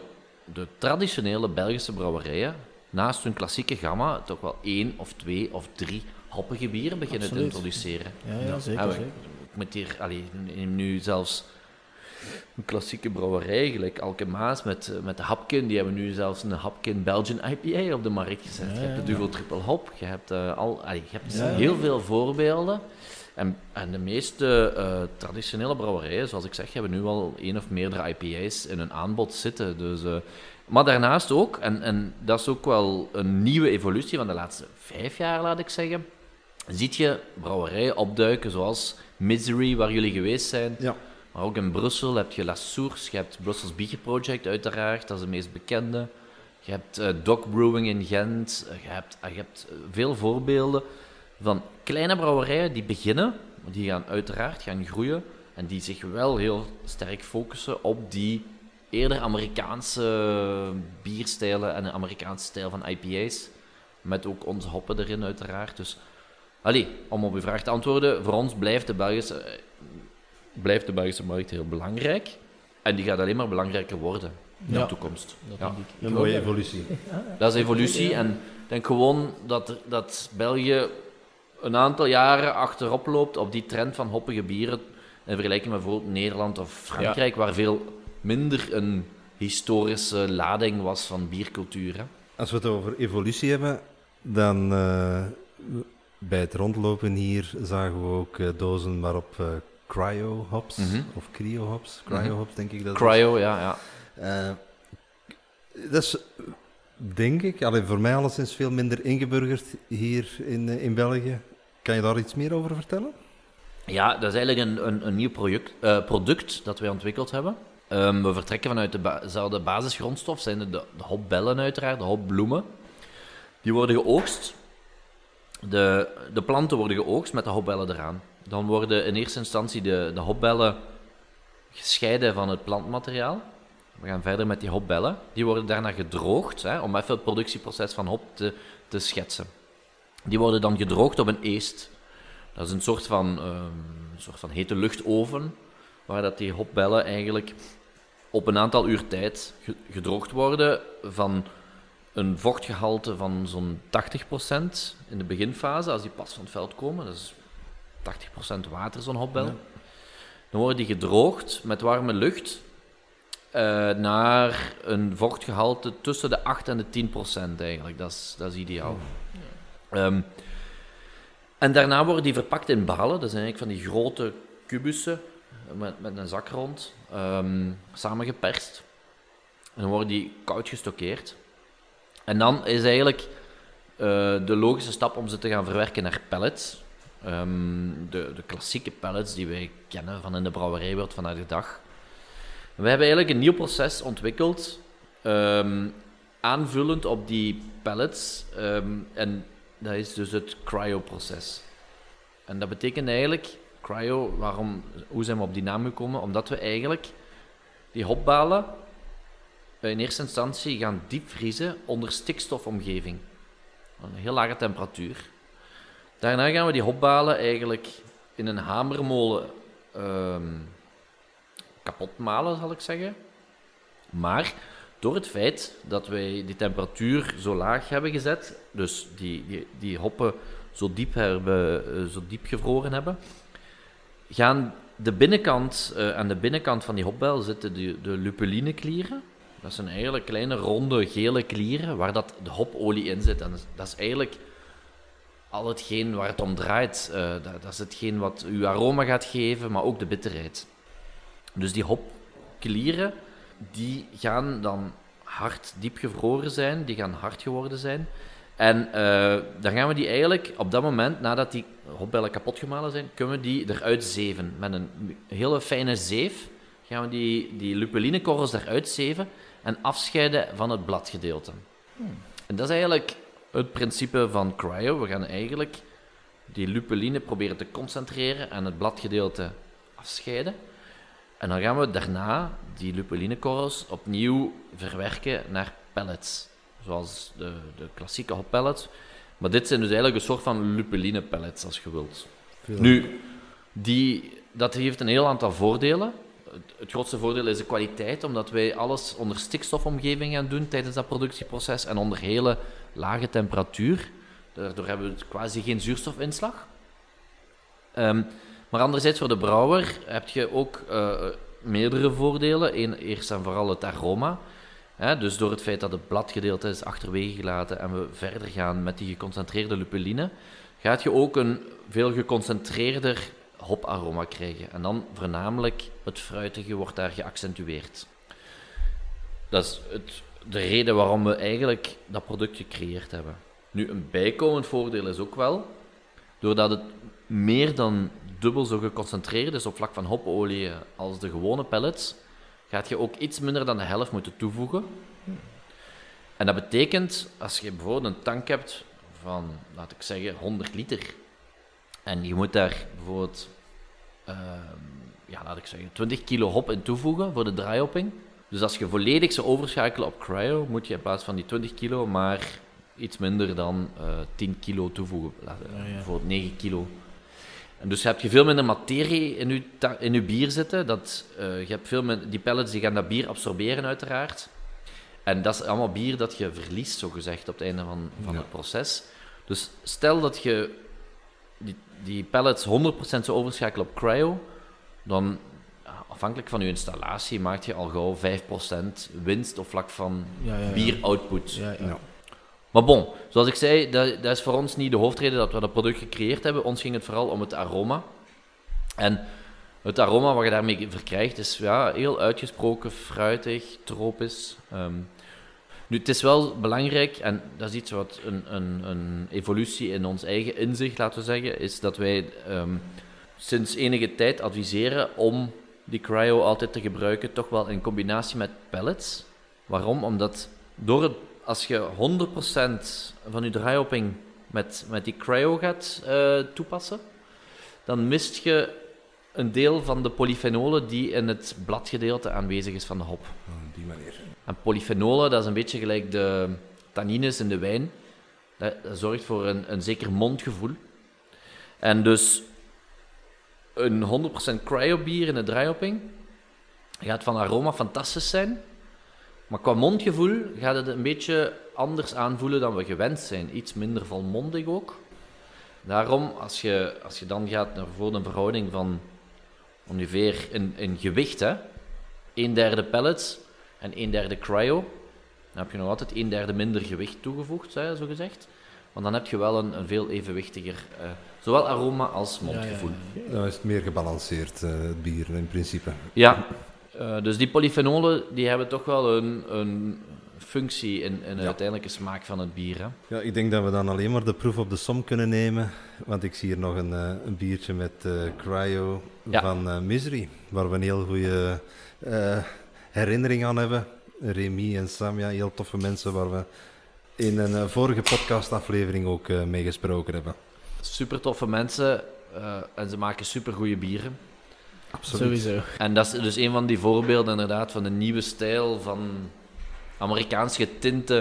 de traditionele Belgische brouwerijen naast hun klassieke gamma toch wel één of twee of drie hoppige bieren beginnen Absoluut. te introduceren. Ja, ja zeker. En we- zeker. Met hier, allee, neem nu zelfs een klassieke brouwerij, gelijk Alke Maas met, eh, met de Hapkin, die hebben nu zelfs een Hapkin Belgian I P A op de markt gezet. Ja, Je hebt de ja, Duvel Triple Hop, je hebt, eh, al, allee, je hebt Ja, ja. heel veel voorbeelden. En, en de meeste eh, traditionele brouwerijen, zoals ik zeg, hebben nu al één of meerdere I P A's in hun aanbod zitten. Dus, eh, maar daarnaast ook, en, en dat is ook wel een nieuwe evolutie van de laatste vijf jaar, laat ik zeggen, ziet je brouwerijen opduiken zoals Misery, waar jullie geweest zijn. Ja. Maar ook in Brussel heb je La Source, je hebt Brussels Biertje Project uiteraard, dat is de meest bekende. Je hebt uh, Dock Brewing in Gent. Uh, je hebt, uh, je hebt uh, veel voorbeelden van kleine brouwerijen die beginnen, die gaan uiteraard gaan groeien en die zich wel heel sterk focussen op die eerder Amerikaanse bierstijlen en een Amerikaanse stijl van I P A's. Met ook onze hoppen erin uiteraard. Dus, allee, om op uw vraag te antwoorden, voor ons blijft de Belgische, uh, blijft de Belgische markt heel belangrijk. En die gaat alleen maar belangrijker worden in Ja. de toekomst. Dat Ja. denk ik. Een Ik mooie ook, hè. evolutie. Dat is evolutie. En ik denk gewoon dat, er- dat België een aantal jaren achterop loopt op die trend van hoppige bieren. In vergelijking met bijvoorbeeld Nederland of Frankrijk, waar veel minder een historische lading was van biercultuur. Hè. Als we het over evolutie hebben, dan eh, bij het rondlopen hier zagen we ook eh, dozen waarop eh cryo-hops, Mhm. of cryo-hops, cryo-hops denk ik dat het Cryo, ja, ja. is. Eh, dat is, denk ik, allee, voor mij alleszins veel minder ingeburgerd hier in, eh, in België. Kan je daar iets meer over vertellen? Ja, dat is eigenlijk een, een, een nieuw project, eh, product dat wij ontwikkeld hebben. Ehm, we vertrekken vanuit de ba- dezelfde basisgrondstof, zijn de, de hopbellen uiteraard, de hopbloemen. Die worden geoogst. De, de planten worden geoogst met de hopbellen eraan. Dan worden in eerste instantie de, de hopbellen gescheiden van het plantmateriaal. We gaan verder met die hopbellen. Die worden daarna gedroogd, hè, om even het productieproces van hop te, te schetsen. Die worden dan gedroogd op een eest. Dat is een soort van, ehm, een soort van hete luchtoven, waar dat die hopbellen eigenlijk op een aantal uur tijd ge- gedroogd worden van een vochtgehalte van zo'n tachtig procent in de beginfase, als die pas van het veld komen. Dat is tachtig procent water, zo'n hopbel. Ja. Dan worden die gedroogd met warme lucht eh, naar een vochtgehalte tussen de acht en de tien procent eigenlijk. Dat is, dat is ideaal. Ehm, en daarna worden die verpakt in balen. Dat zijn eigenlijk van die grote kubussen met, met een zak rond, ehm, samengeperst. En dan worden die koud gestockeerd. En dan is eigenlijk eh, de logische stap om ze te gaan verwerken naar pellets. Ehm, de, de klassieke pellets die wij kennen van in de brouwerijwereld vandaag de dag. We hebben eigenlijk een nieuw proces ontwikkeld, ehm, aanvullend op die pellets. ehm, en dat is dus het cryo-proces. En dat betekent eigenlijk, cryo, waarom, hoe zijn we op die naam gekomen? Omdat we eigenlijk die hopbalen in eerste instantie gaan diepvriezen onder stikstofomgeving. Een heel lage temperatuur. Daarna gaan we die hopbalen eigenlijk in een hamermolen ehm, kapot malen, zal ik zeggen. Maar door het feit dat wij die temperatuur zo laag hebben gezet, dus die, die, die hoppen zo diep, hebben, eh, zo diep gevroren hebben, gaan de binnenkant, uh, aan de binnenkant van die hopbel zitten de, de lupulineklieren. Dat zijn eigenlijk kleine, ronde, gele klieren waar dat de hopolie in zit. En dat is eigenlijk al hetgeen waar het om draait. Uh, dat, dat is hetgeen wat uw aroma gaat geven, maar ook de bitterheid. Dus die hopklieren, die gaan dan hard diep gevroren zijn, die gaan hard geworden zijn. En uh, dan gaan we die eigenlijk op dat moment, nadat die hopbellen kapot gemalen zijn, kunnen we die eruit zeven. Met een hele fijne zeef gaan we die, die lupulinekorrels eruit zeven en afscheiden van het bladgedeelte. Hmm. En dat is eigenlijk het principe van cryo. We gaan eigenlijk die lupuline proberen te concentreren en het bladgedeelte afscheiden. En dan gaan we daarna die lupulinekorrels opnieuw verwerken naar pellets. Zoals de, de klassieke hoppellets. Maar dit zijn dus eigenlijk een soort van lupuline-pellets, als je wilt. Veel. Nu, die, dat heeft een heel aantal voordelen. het, het grootste voordeel is de kwaliteit, omdat wij alles onder stikstofomgeving gaan doen tijdens dat productieproces en onder hele lage temperatuur. Daardoor hebben we quasi geen zuurstofinslag. Um, maar anderzijds voor de brouwer heb je ook uh, meerdere voordelen. Eén, eerst en vooral het aroma. Hè, dus door het feit dat het bladgedeelte is achterwege gelaten en we verder gaan met die geconcentreerde lupuline, gaat je ook een veel geconcentreerder hoparoma krijgen. En dan voornamelijk het fruitige wordt daar geaccentueerd. Dat is het, de reden waarom we eigenlijk dat product gecreëerd hebben. Nu, een bijkomend voordeel is ook wel, doordat het meer dan dubbel zo geconcentreerd is op vlak van hopolie als de gewone pellets, gaat je ook iets minder dan de helft moeten toevoegen. En dat betekent, als je bijvoorbeeld een tank hebt van, laat ik zeggen, honderd liter, en je moet daar bijvoorbeeld, uh, ja, laat ik zeggen, twintig kilo hop in toevoegen voor de dryhopping. Dus als je volledig zou overschakelen op cryo, moet je in plaats van die twintig kilo maar iets minder dan uh, tien kilo toevoegen. Uh, ja, ja. Bijvoorbeeld negen kilo. En dus heb je veel minder materie in je, ta- in je bier zitten. Dat, uh, je hebt veel minder, die pellets die gaan dat bier absorberen uiteraard. En dat is allemaal bier dat je verliest, zogezegd, op het einde van, van ja. het proces. Dus stel dat je die, die pellets honderd procent zou overschakelen op cryo, dan, afhankelijk van je installatie, maak je al gauw vijf procent winst op vlak van ja, ja, ja. bieroutput. Ja, ja. Ja. Maar bon, zoals ik zei, dat, dat is voor ons niet de hoofdreden dat we dat product gecreëerd hebben. Ons ging het vooral om het aroma. En het aroma wat je daarmee verkrijgt is ja, heel uitgesproken, fruitig, tropisch. Um, nu, het is wel belangrijk, en dat is iets wat een, een, een evolutie in ons eigen inzicht, laten we zeggen, is dat wij um, sinds enige tijd adviseren om die cryo altijd te gebruiken, toch wel in combinatie met pellets. Waarom? Omdat door het, als je honderd procent van je dryhopping met, met die cryo gaat uh, toepassen, dan mist je een deel van de polyfenolen die in het bladgedeelte aanwezig is van de hop. Oh, die manier. En polyfenolen, dat is een beetje gelijk de tannines in de wijn. Dat, dat zorgt voor een, een zeker mondgevoel. En dus een honderd procent cryo bier in de dryhopping gaat van aroma fantastisch zijn, maar qua mondgevoel gaat het een beetje anders aanvoelen dan we gewend zijn. Iets minder volmondig ook. Daarom, als je, als je dan gaat naar bijvoorbeeld een verhouding van ongeveer in, in gewicht, hè, een derde pellets en een derde cryo, dan heb je nog altijd een derde minder gewicht toegevoegd, hè, zo gezegd. Want dan heb je wel een, een veel evenwichtiger, uh, zowel aroma als mondgevoel. Ja, ja, ja. Dan is het meer gebalanceerd, uh, het bier in principe. Ja, uh, dus die polyfenolen die hebben toch wel een, een functie in, in de ja. uiteindelijke smaak van het bier. Hè? Ja, ik denk dat we dan alleen maar de proef op de som kunnen nemen, want ik zie hier nog een, uh, een biertje met uh, cryo ja. van uh, Misery, waar we een heel goede uh, herinnering aan hebben. Remy en Sam, ja, heel toffe mensen waar we in een uh, vorige podcastaflevering ook uh, mee gesproken hebben. Super toffe mensen uh, en ze maken super goede bieren. Absoluut. Sowieso. En dat is dus een van die voorbeelden inderdaad van de nieuwe stijl van Amerikaans getinte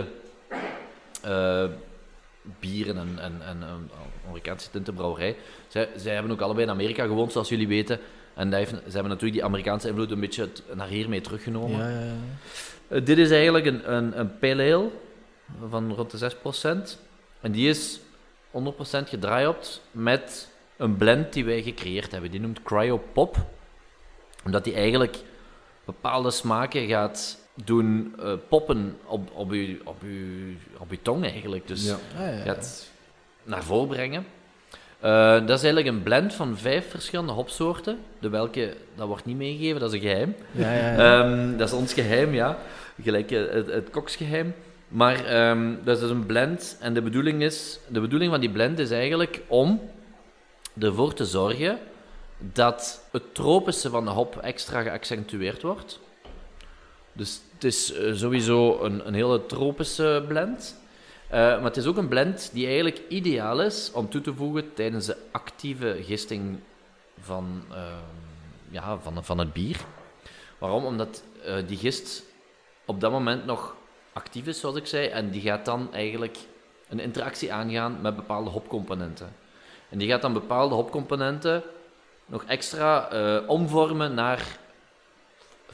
uh, bieren en, en, en um, Amerikaanse tintenbrouwerij. Zij, zij hebben ook allebei in Amerika gewoond, zoals jullie weten. En dat heeft, ze hebben natuurlijk die Amerikaanse invloed een beetje naar hier mee teruggenomen. Ja, ja, ja. Uh, dit is eigenlijk een, een, een pale ale van rond de zes procent. En die is honderd procent gedryhopt met een blend die wij gecreëerd hebben. Die noemt Cryo Pop. Omdat die eigenlijk bepaalde smaken gaat doen uh, poppen op, op, uw, op, uw, op uw tong eigenlijk. Dus ja. Ah, ja, ja. gaat naar voren brengen. Uh, dat is eigenlijk een blend van vijf verschillende hopsoorten. De welke, dat wordt niet meegegeven, dat is een geheim. Ja, ja, ja. Um, dat is ons geheim, ja. Gelijk uh, het, het koksgeheim. Maar um, dat is dus een blend. En de bedoeling, is, de bedoeling van die blend is eigenlijk om ervoor te zorgen dat het tropische van de hop extra geaccentueerd wordt. Dus het is uh, sowieso een, een hele tropische blend. Uh, maar het is ook een blend die eigenlijk ideaal is om toe te voegen tijdens de actieve gisting van, uh, ja, van, van het bier. Waarom? Omdat uh, die gist op dat moment nog actief is, zoals ik zei, en die gaat dan eigenlijk een interactie aangaan met bepaalde hopcomponenten. En die gaat dan bepaalde hopcomponenten nog extra uh, omvormen naar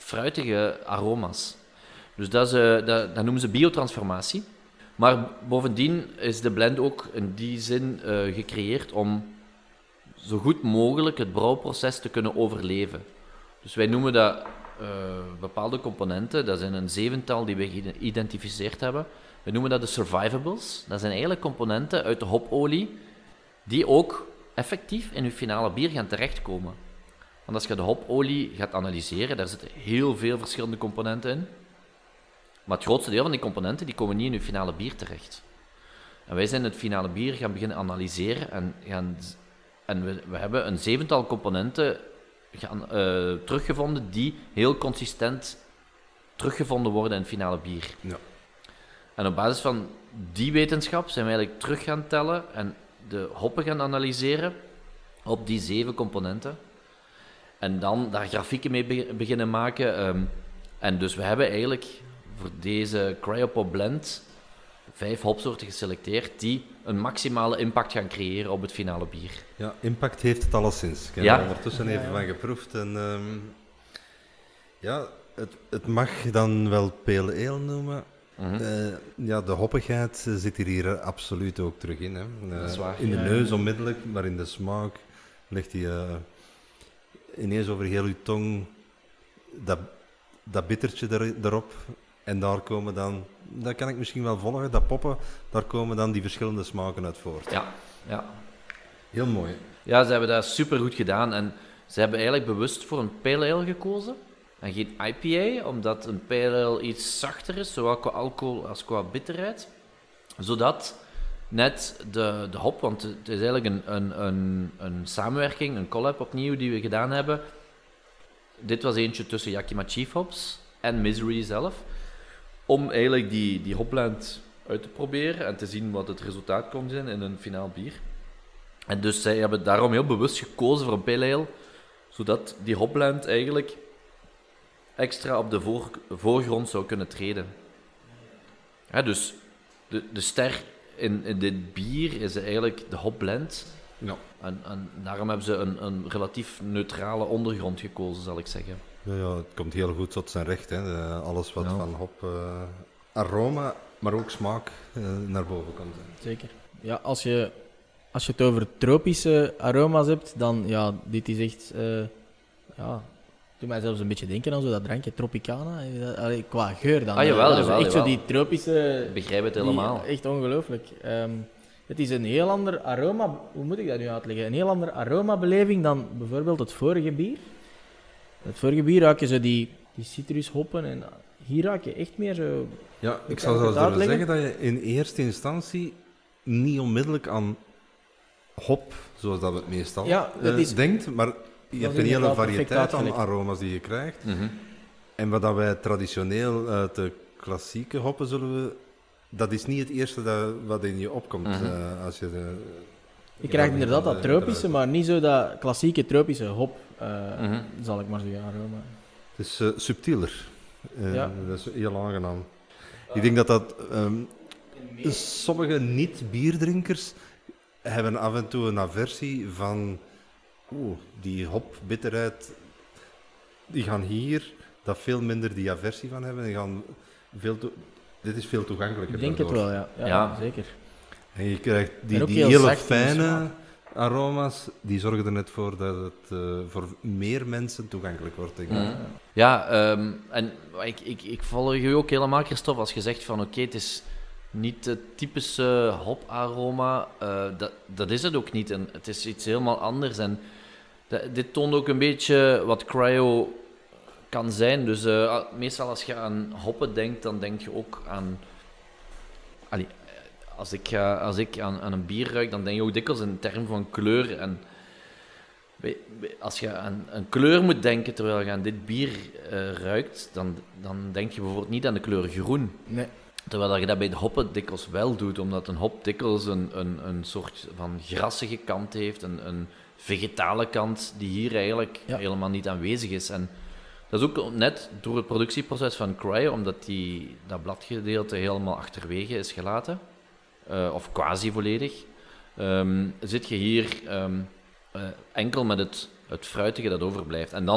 fruitige aroma's. Dus dat, is, uh, dat, dat noemen ze biotransformatie. Maar bovendien is de blend ook in die zin uh, gecreëerd om zo goed mogelijk het brouwproces te kunnen overleven. Dus wij noemen dat uh, bepaalde componenten, dat zijn een zevental die we geïdentificeerd hebben. We noemen dat de survivables. Dat zijn eigenlijk componenten uit de hopolie die ook effectief in uw finale bier gaan terechtkomen. Want als je de hopolie gaat analyseren, daar zitten heel veel verschillende componenten in. Maar het grootste deel van die componenten die komen niet in uw finale bier terecht. En wij zijn het finale bier gaan beginnen analyseren en, gaan, en we, we hebben een zevental componenten gaan, uh, teruggevonden die heel consistent teruggevonden worden in het finale bier. Ja. En op basis van die wetenschap zijn we eigenlijk terug gaan tellen en de hoppen gaan analyseren op die zeven componenten. En dan daar grafieken mee be- beginnen maken. Um, en dus we hebben eigenlijk voor deze Cryopop blend vijf hopsoorten geselecteerd die een maximale impact gaan creëren op het finale bier. Ja, impact heeft het alleszins. Ik heb Ja. er ondertussen even van geproefd. En, um, ja, het, het mag dan wel pale ale noemen. Mm-hmm. Uh, ja, de hoppigheid zit hier, hier absoluut ook terug in. Hè. Uh, Dat is waar. In de Ja. neus onmiddellijk, maar in de smaak ligt hij uh, ineens over heel uw tong dat, dat bittertje er, erop. En daar komen dan, dat kan ik misschien wel volgen, dat poppen, daar komen dan die verschillende smaken uit voort. Ja, ja. Heel mooi. Ja, ze hebben dat supergoed gedaan en ze hebben eigenlijk bewust voor een pale ale gekozen en geen I P A, omdat een pale ale iets zachter is, zowel qua alcohol als qua bitterheid. Zodat net de, de hop, want het is eigenlijk een, een, een, een samenwerking, een collab opnieuw die we gedaan hebben. Dit was eentje tussen Yakima Chief Hops en Misery zelf, om eigenlijk die, die hopblend uit te proberen en te zien wat het resultaat kon zijn in een finaal bier. En dus zij hebben daarom heel bewust gekozen voor een pale ale, zodat die hopblend eigenlijk extra op de voor, voorgrond zou kunnen treden. Ja, dus de, de ster in, in dit bier is eigenlijk de hopblend. Ja. En, en daarom hebben ze een, een relatief neutrale ondergrond gekozen, zal ik zeggen. Ja, ja, het komt heel goed tot zijn recht. Hè. De- alles wat Ja. van hop, uh, aroma, maar ook smaak uh, naar boven komt. Hè. Zeker. Ja, als je, als je het over tropische aroma's hebt, dan ja, dit is echt... Uh, ja, doet mij zelfs een beetje denken aan zo dat drankje Tropicana. Eh, dat- allee, qua geur dan. Ah, jawel, dat is jawel, echt jawel. zo die tropische... Ik begrijp het die- helemaal. echt ongelooflijk. Ehm, het is een heel ander aroma... Hoe moet ik dat nu uitleggen? Een heel andere aromabeleving dan bijvoorbeeld het vorige bier. Het vorige bier raak je zo die, die citrushoppen en hier raak je echt meer zo... Ja, Hoe ik kan zou ik zelfs het durven uitleggen? zeggen dat je in eerste instantie niet onmiddellijk aan hop, zoals dat we het meestal Ja, dat eh, is- denkt, maar je hebt is een hele inderdaad perfect variëteit aan uitgelegd. aroma's die je krijgt. Mhm. En wat dat wij traditioneel uit de klassieke hoppen zullen we... Dat is niet het eerste dat, wat in je opkomt. Mhm. eh, als je de, Je krijgt inderdaad dat tropische, maar... maar niet zo dat klassieke tropische hop, eh, Mhm. zal ik maar zeggen, aroma. Het is eh, subtieler. Eh, Ja. Dat is heel aangenaam. Ik denk dat dat... ehm, sommige niet-bierdrinkers hebben af en toe een aversie van... Oeh, die hopbitterheid... Die gaan hier dat veel minder die aversie van hebben. Die gaan veel toe- dit is veel toegankelijker. Ik denk het daardoor. wel, ja. Ja, Ja. zeker. En je krijgt die, En ook die heel hele zacht in de fijne smaak. aroma's, die zorgen er net voor dat het eh, voor meer mensen toegankelijk wordt. Denk ik. Mhm. Ja, ehm, en ik, ik, ik volg je ook helemaal, Christophe, als je zegt van oké, het is niet het typische hoparoma, eh dat, dat is het ook niet. En het is iets helemaal anders. En dat- dit toont ook een beetje wat cryo kan zijn. Dus eh, meestal als je aan hoppen denkt, dan denk je ook aan... Allee, als ik, ga- als ik aan, aan een bier ruik, dan denk je ook dikwijls in termen van kleur. En bij- bij- als je aan een kleur moet denken terwijl je aan dit bier eh, ruikt, dan, dan denk je bijvoorbeeld niet aan de kleur groen. Nee. Terwijl je dat bij de hoppen dikwijls wel doet, omdat een hop dikwijls een, een, een soort van grassige kant heeft, een, een vegetale kant, die hier eigenlijk Ja. helemaal niet aanwezig is. En dat is ook net door het productieproces van Cryo, omdat die, dat bladgedeelte helemaal achterwege is gelaten, eh, of quasi volledig, ehm, zit je hier ehm, eh, enkel met het, het fruitige dat overblijft. En dan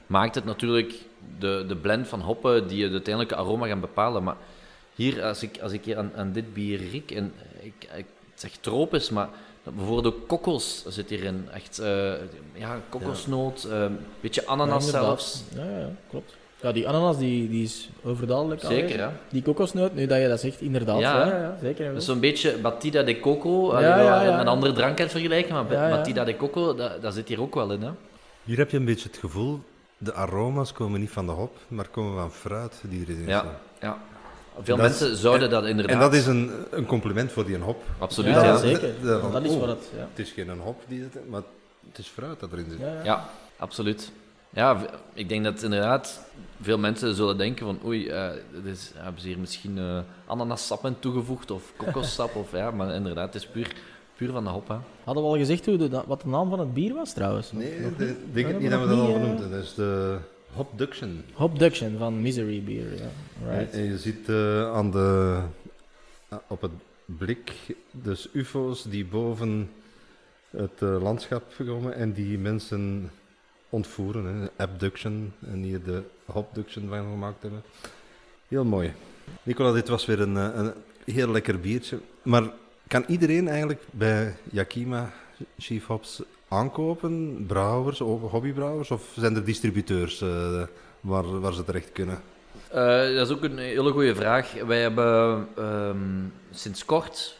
maakt het natuurlijk de, de blend van hoppen die het uiteindelijke aroma gaan bepalen. Maar hier, als ik, als ik hier aan, aan dit bier riek, en ik, ik zeg tropisch, maar bijvoorbeeld ook kokos zit hierin. Echt, uh, ja, kokosnoot, een uh, beetje ananas ja, zelfs. Ja, ja, klopt. Ja, die ananas die, die is overduidelijk. Zeker, hè? Die kokosnoot, nu dat je dat zegt, inderdaad. Ja, ja, ja, ja zeker. Dus zo'n beetje batida de coco, ja, ja, ja. een andere drank aan het vergelijken, maar ja, ja. batida de coco, dat, dat zit hier ook wel in, hè? Hier heb je een beetje het gevoel, de aroma's komen niet van de hop, maar komen van fruit die erin ja, zit. Ja, veel dat mensen is, zouden en, dat inderdaad... En dat is een, een compliment voor die hop. Absoluut, ja. ja. ja zeker. Dat, dat, dat is oh, wat het... Ja. Het is geen hop, die zit, maar het is fruit dat erin zit. Ja, ja. ja, absoluut. Ja, ik denk dat inderdaad veel mensen zullen denken van oei, uh, is, hebben ze hier misschien uh, ananassap in toegevoegd of kokossap, of, ja, maar inderdaad, het is puur, puur van de hop. Hè. Hadden we al gezegd hoe de, wat de naam van het bier was trouwens? Nee, Nog de, niet? ik denk Ja, het niet nog dat we dat al niet, genoemd uh, hebben. Dat is de Hopduction. Hopduction van Misery Beer, ja. Right. En, en je ziet uh, aan de, uh, op het blik dus U F O's die boven het uh, landschap komen en die mensen ontvoeren. Hè. Abduction en hier de Hopduction van gemaakt hebben. Heel mooi. Nicola, dit was weer een, een heel lekker biertje. Maar kan iedereen eigenlijk bij Yakima Chief Hops aankopen? Brouwers, hobbybrouwers? Of zijn er distributeurs uh, waar, waar ze terecht kunnen? Uh, dat is ook een hele goede vraag. Wij hebben um, sinds kort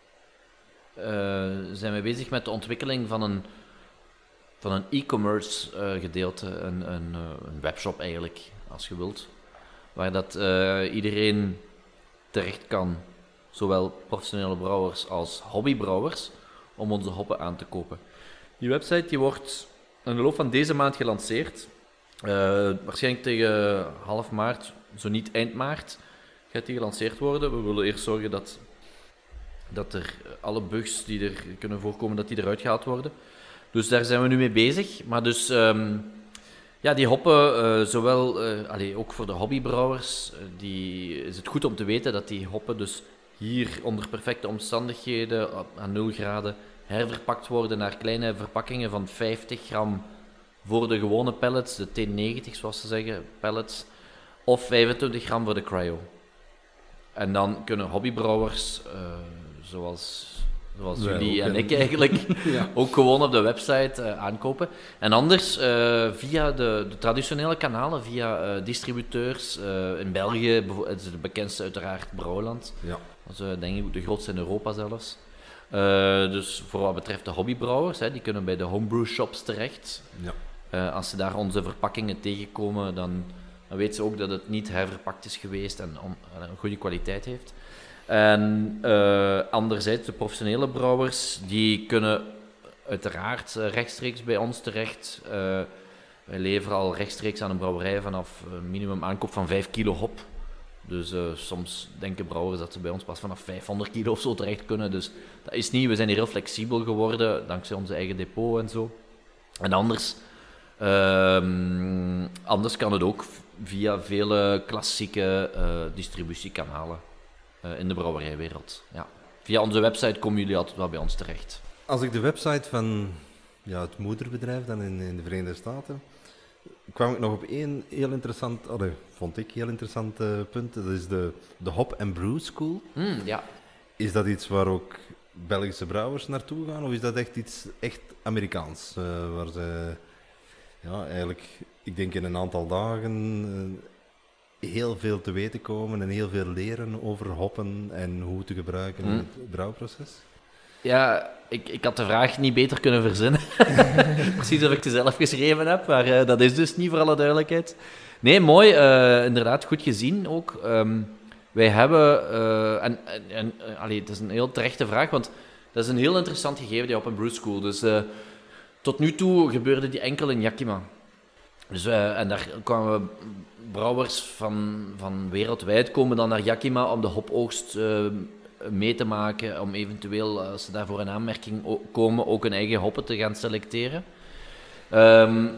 uh, zijn we bezig met de ontwikkeling van een, van een e-commerce uh, gedeelte, een, een, uh, een webshop eigenlijk, als je wilt. Waar dat uh, iedereen terecht kan, zowel professionele brouwers als hobbybrouwers, om onze hoppen aan te kopen. Die website die wordt in de loop van deze maand gelanceerd. Uh, waarschijnlijk tegen half maart, zo niet eind maart, gaat die gelanceerd worden. We willen eerst zorgen dat, dat er alle bugs die er kunnen voorkomen, dat die eruit gehaald worden. Dus daar zijn we nu mee bezig. Maar dus, um, ja, die hoppen, uh, zowel, uh, allee, ook voor de hobbybrouwers, uh, die, is het goed om te weten dat die hoppen dus hier onder perfecte omstandigheden, aan nul graden, herverpakt worden naar kleine verpakkingen van vijftig gram voor de gewone pellets, de T negentig zoals ze zeggen, pellets, of vijfentwintig gram voor de cryo. En dan kunnen hobbybrouwers, uh, zoals, zoals Wij jullie ook, en hè. ik eigenlijk, Ja. ook gewoon op de website uh, aankopen. En anders uh, via de, de traditionele kanalen, via uh, distributeurs. Uh, in België bevo- het is de bekendste uiteraard Brouwland. Ja. Dat is uh, denk ik de grootste in Europa zelfs. Uh, dus voor wat betreft de hobbybrouwers, hè, die kunnen bij de homebrew shops terecht. Ja. Uh, als ze daar onze verpakkingen tegenkomen, dan, dan weten ze ook dat het niet herverpakt is geweest en on, een goede kwaliteit heeft. En uh, anderzijds, de professionele brouwers, die kunnen uiteraard uh, rechtstreeks bij ons terecht. Uh, wij leveren al rechtstreeks aan een brouwerij vanaf een minimum aankoop van vijf kilo hop. Dus uh, soms denken brouwers dat ze bij ons pas vanaf vijfhonderd kilo of zo terecht kunnen. Dus dat is niet. We zijn hier heel flexibel geworden, dankzij onze eigen depot en zo. En anders, uh, anders kan het ook via vele klassieke uh, distributiekanalen uh, in de brouwerijwereld. Ja. Via onze website komen jullie altijd wel bij ons terecht. Als ik de website van ja, het moederbedrijf dan in, in de Verenigde Staten, kwam ik nog op één heel interessant, allee, vond ik heel interessant uh, punt. Dat is de, de Hop and Brew School. Mm, ja. Is dat iets waar ook Belgische brouwers naartoe gaan, of is dat echt iets echt Amerikaans? Uh, waar ze ja, eigenlijk, ik denk in een aantal dagen uh, heel veel te weten komen en heel veel leren over hoppen en hoe te gebruiken in Mm. het brouwproces? Ja, ik, ik had de vraag niet beter kunnen verzinnen. Precies of ik ze zelf geschreven heb, maar uh, dat is dus niet, voor alle duidelijkheid. Nee, mooi. Uh, inderdaad, goed gezien ook. Um, wij hebben... Uh, en, en, en uh, allee, het is een heel terechte vraag, want dat is een heel interessant gegeven, die Hop and Brew School. Dus uh, tot nu toe gebeurde die enkel in Yakima. Dus, uh, en daar kwamen brouwers van, van wereldwijd komen dan naar Yakima om de hopoogst uh, mee te maken, om eventueel, als ze daarvoor in aanmerking o- komen, ook hun eigen hoppen te gaan selecteren. Um,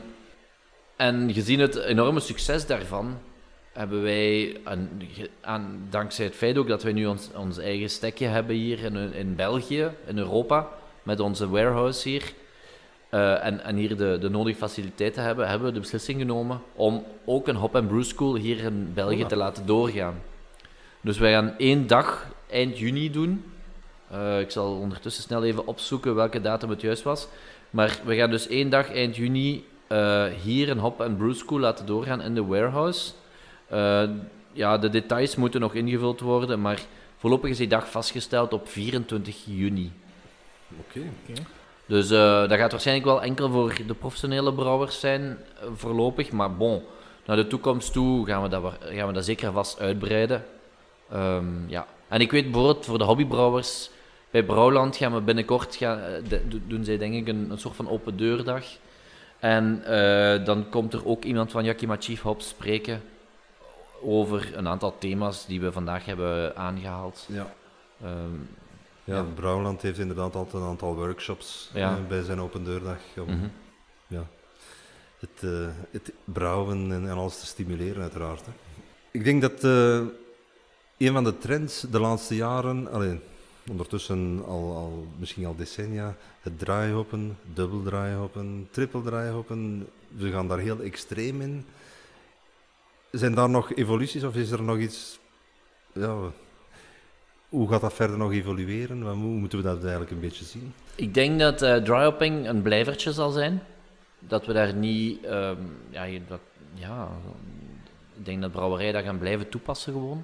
en gezien het enorme succes daarvan, hebben wij, aan, aan, dankzij het feit ook dat wij nu ons, ons eigen stekje hebben hier in, in België, in Europa, met onze warehouse hier, uh, en, en hier de, de nodige faciliteiten hebben, hebben we de beslissing genomen om ook een hop and brew school hier in België oh, te laten doorgaan. Dus wij gaan één dag eind juni doen. Uh, ik zal ondertussen snel even opzoeken welke datum het juist was. Maar we gaan dus één dag eind juni uh, hier een hop and brew school laten doorgaan in de warehouse. Uh, ja, de details moeten nog ingevuld worden, maar voorlopig is die dag vastgesteld op vierentwintig juni. Oké. Okay. Okay. Dus uh, dat gaat waarschijnlijk wel enkel voor de professionele brouwers zijn, uh, voorlopig. Maar bon, naar de toekomst toe gaan we dat, gaan we dat zeker vast uitbreiden. Um, ja. En ik weet bijvoorbeeld voor de hobbybrouwers, bij Brouwland gaan we binnenkort, gaan, de, doen zij denk ik een, een soort van open deurdag. En uh, dan komt er ook iemand van Yakima Chief Hops spreken over een aantal thema's die we vandaag hebben aangehaald. Ja. Um, ja, ja. Brouwland heeft inderdaad altijd een aantal workshops ja. uh, bij zijn open deurdag om mm-hmm. ja, het, uh, het brouwen en, en alles te stimuleren uiteraard. Hè. Ik denk dat uh, een van de trends de laatste jaren, allee, ondertussen al, al, misschien al decennia, het draaihoppen, dubbel draaihoppen, triple draaihoppen, we gaan daar heel extreem in. Zijn daar nog evoluties of is er nog iets... Ja, hoe gaat dat verder nog evolueren? Hoe moeten we dat eigenlijk een beetje zien? Ik denk dat uh, dryhopping een blijvertje zal zijn. Dat we daar niet... Um, ja, dat, ja, ik denk dat brouwerijen dat gaan blijven toepassen gewoon.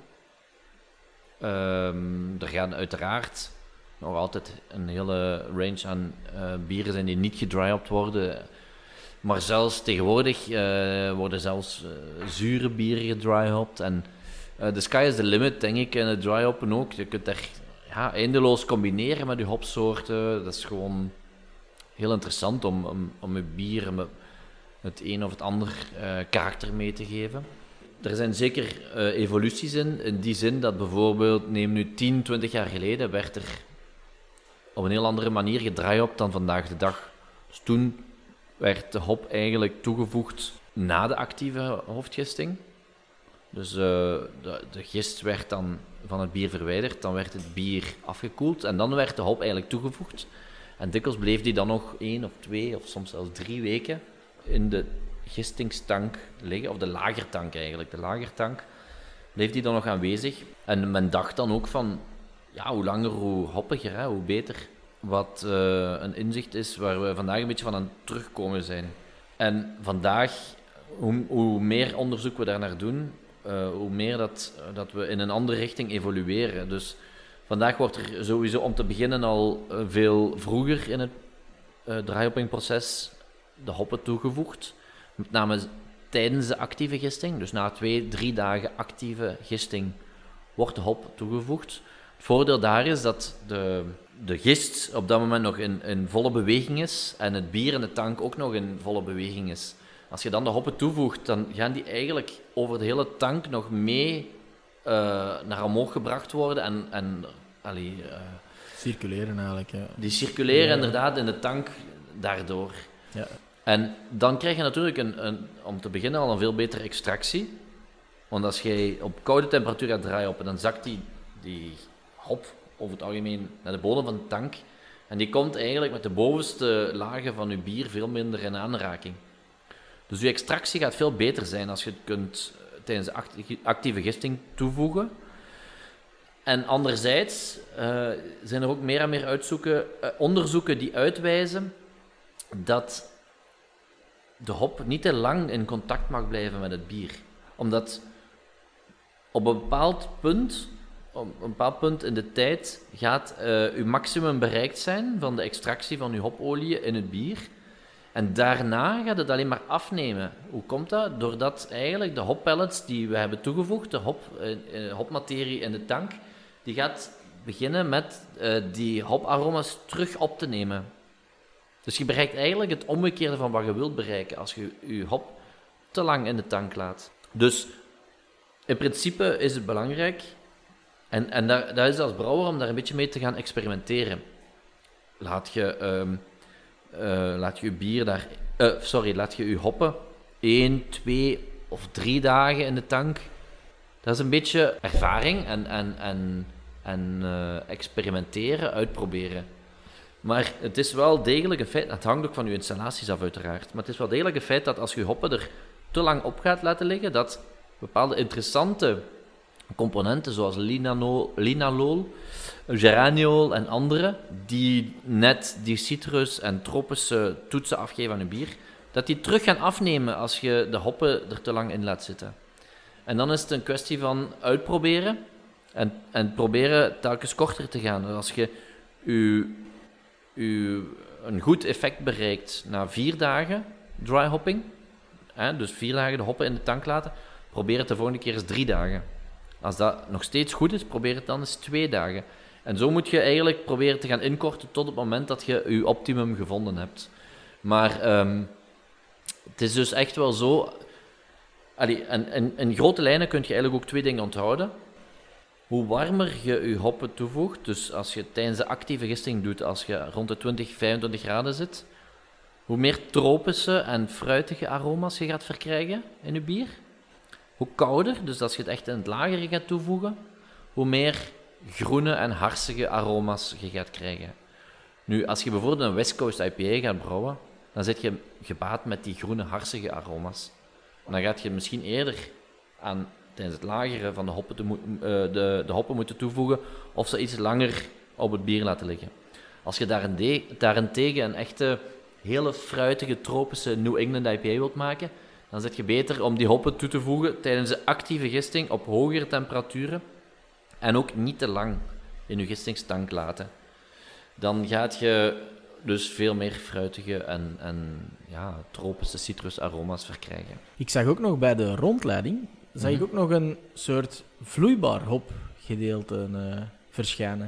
Um, er gaan uiteraard nog altijd een hele range aan uh, bieren zijn die niet gedryhopped worden. Maar zelfs tegenwoordig uh, worden zelfs uh, zure bieren gedryhopped. En uh, the sky is the limit, denk ik, en het dryhoppen ook. Je kunt er ja, eindeloos combineren met je hopsoorten. Dat is gewoon heel interessant om, om, om je bier het een of het ander uh, karakter mee te geven. Er zijn zeker uh, evoluties in, in die zin dat bijvoorbeeld, neem nu tien, twintig jaar geleden, werd er op een heel andere manier gedryhopped dan vandaag de dag. Dus toen werd de hop eigenlijk toegevoegd na de actieve hoofdgisting. Dus uh, de, de gist werd dan van het bier verwijderd, dan werd het bier afgekoeld en dan werd de hop eigenlijk toegevoegd. En dikwijls bleef die dan nog één of twee of soms zelfs drie weken in de gistingstank liggen, of de lagertank eigenlijk. De lagertank bleef die dan nog aanwezig. En men dacht dan ook van, ja, hoe langer, hoe hoppiger, hè, hoe beter. Wat uh, een inzicht is waar we vandaag een beetje van aan het terugkomen zijn. En vandaag, hoe, hoe meer onderzoek we daar naar doen, uh, hoe meer dat, dat we in een andere richting evolueren. Dus vandaag wordt er sowieso om te beginnen al uh, veel vroeger in het uh, draaihoppingproces de hoppen toegevoegd. Met name tijdens de actieve gisting, dus na twee, drie dagen actieve gisting, wordt de hop toegevoegd. Het voordeel daar is dat de, de gist op dat moment nog in, in volle beweging is en het bier in de tank ook nog in volle beweging is. Als je dan de hoppen toevoegt, dan gaan die eigenlijk over de hele tank nog mee uh, naar omhoog gebracht worden en... en allee, uh, circuleren eigenlijk, ja. Die circuleren ja. inderdaad in de tank daardoor. Ja. En dan krijg je natuurlijk, een, een, om te beginnen, al een veel betere extractie. Want als je op koude temperatuur gaat draaihoppen, dan zakt die, die hop over het algemeen naar de bodem van de tank. En die komt eigenlijk met de bovenste lagen van je bier veel minder in aanraking. Dus je extractie gaat veel beter zijn als je het kunt tijdens de actieve gisting toevoegen. En anderzijds uh, zijn er ook meer en meer uitzoeken, uh, onderzoeken die uitwijzen dat de hop niet te lang in contact mag blijven met het bier. Omdat op een bepaald punt, op een bepaald punt in de tijd gaat uh, uw maximum bereikt zijn van de extractie van uw hopolie in het bier. En daarna gaat het alleen maar afnemen. Hoe komt dat? Doordat eigenlijk de hoppellets die we hebben toegevoegd, de hop, uh, hopmaterie in de tank, die gaat beginnen met uh, die hoparoma's terug op te nemen. Dus je bereikt eigenlijk het omgekeerde van wat je wilt bereiken als je je hop te lang in de tank laat. Dus in principe is het belangrijk, en, en daar, dat is als brouwer om daar een beetje mee te gaan experimenteren. Laat je um, uh, laat je, je bier daar, uh, sorry, laat je je hoppen één, twee of drie dagen in de tank. Dat is een beetje ervaring en, en, en, en uh, experimenteren, uitproberen. Maar het is wel degelijk een feit, het hangt ook van uw installaties af uiteraard, maar het is wel degelijk een feit dat als je hoppen er te lang op gaat laten liggen, dat bepaalde interessante componenten zoals linanol, linalool, geraniol en andere, die net die citrus en tropische toetsen afgeven aan je bier, dat die terug gaan afnemen als je de hoppen er te lang in laat zitten. En dan is het een kwestie van uitproberen en, en proberen telkens korter te gaan. Als je je, je een goed effect bereikt na vier dagen dry hopping, hè, dus vier dagen de hoppen in de tank laten, probeer het de volgende keer eens drie dagen. Als dat nog steeds goed is, probeer het dan eens twee dagen. En zo moet je eigenlijk proberen te gaan inkorten tot het moment dat je je optimum gevonden hebt. Maar um, het is dus echt wel zo... Allee, en, en, in grote lijnen kun je eigenlijk ook twee dingen onthouden. Hoe warmer je je hoppen toevoegt, dus als je tijdens de actieve gisting doet, als je rond de twintig, vijfentwintig graden zit, hoe meer tropische en fruitige aroma's je gaat verkrijgen in je bier. Hoe kouder, dus als je het echt in het lagere gaat toevoegen, hoe meer groene en harsige aroma's je gaat krijgen. Nu, als je bijvoorbeeld een West Coast I P A gaat brouwen, dan zit je gebaat met die groene harsige aroma's. En dan gaat je misschien eerder aan tijdens het lagere van de hoppen, te mo- uh, de, de hoppen moeten toevoegen, of ze iets langer op het bier laten liggen. Als je daarende- daarentegen een echte, hele fruitige, tropische New England I P A wilt maken, dan zit je beter om die hoppen toe te voegen tijdens de actieve gisting op hogere temperaturen en ook niet te lang in je gistingstank laten. Dan gaat je dus veel meer fruitige en, en ja, tropische citrusaroma's verkrijgen. Ik zag ook nog bij de rondleiding, zag ik ook nog een soort vloeibaar hopgedeelte uh, verschijnen.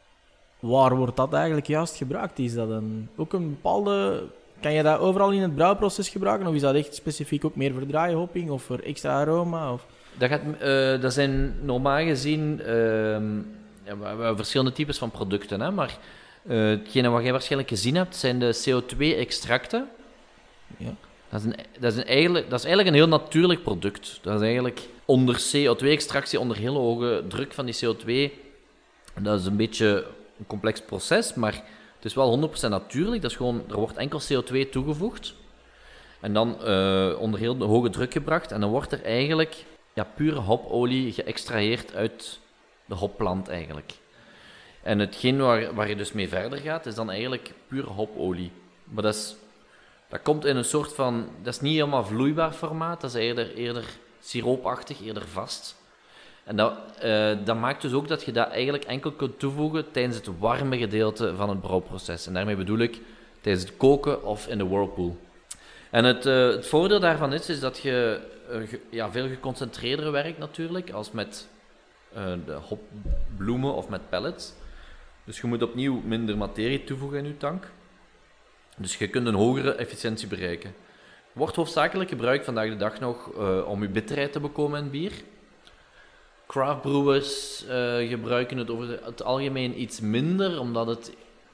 Waar wordt dat eigenlijk juist gebruikt? Is dat een, ook een bepaalde... Kan je dat overal in het brouwproces gebruiken? Of is dat echt specifiek ook meer voor dry-hopping of voor extra aroma? Of... Dat, gaat, uh, dat zijn normaal gezien... Uh, ja, we hebben verschillende types van producten, hè, maar uh, hetgene wat jij waarschijnlijk gezien hebt, zijn de C O twee extracten. Ja. Dat is, een, dat, is een eigenlijk, dat is eigenlijk een heel natuurlijk product. Dat is eigenlijk onder C O twee extractie, onder heel hoge druk van die C O twee. Dat is een beetje een complex proces, maar het is wel honderd procent natuurlijk. Dat is gewoon, er wordt enkel C O twee toegevoegd en dan uh, onder heel hoge druk gebracht. En dan wordt er eigenlijk ja, pure hopolie geëxtraheerd uit de hopplant eigenlijk. En hetgeen waar, waar je dus mee verder gaat, is dan eigenlijk pure hopolie. Maar dat is... Dat komt in een soort van... Dat is niet helemaal vloeibaar formaat, dat is eerder, eerder siroopachtig, eerder vast. En dat, uh, dat maakt dus ook dat je dat eigenlijk enkel kunt toevoegen tijdens het warme gedeelte van het brouwproces. En daarmee bedoel ik tijdens het koken of in de whirlpool. En het, uh, het voordeel daarvan is, is dat je uh, ge, ja, veel geconcentreerder werkt natuurlijk, als met uh, de hopbloemen of met pellets. Dus je moet opnieuw minder materie toevoegen in je tank. Dus je kunt een hogere efficiëntie bereiken. Wordt hoofdzakelijk gebruikt vandaag de dag nog uh, om je bitterheid te bekomen in bier. Craft brewers uh, gebruiken het over het algemeen iets minder, omdat het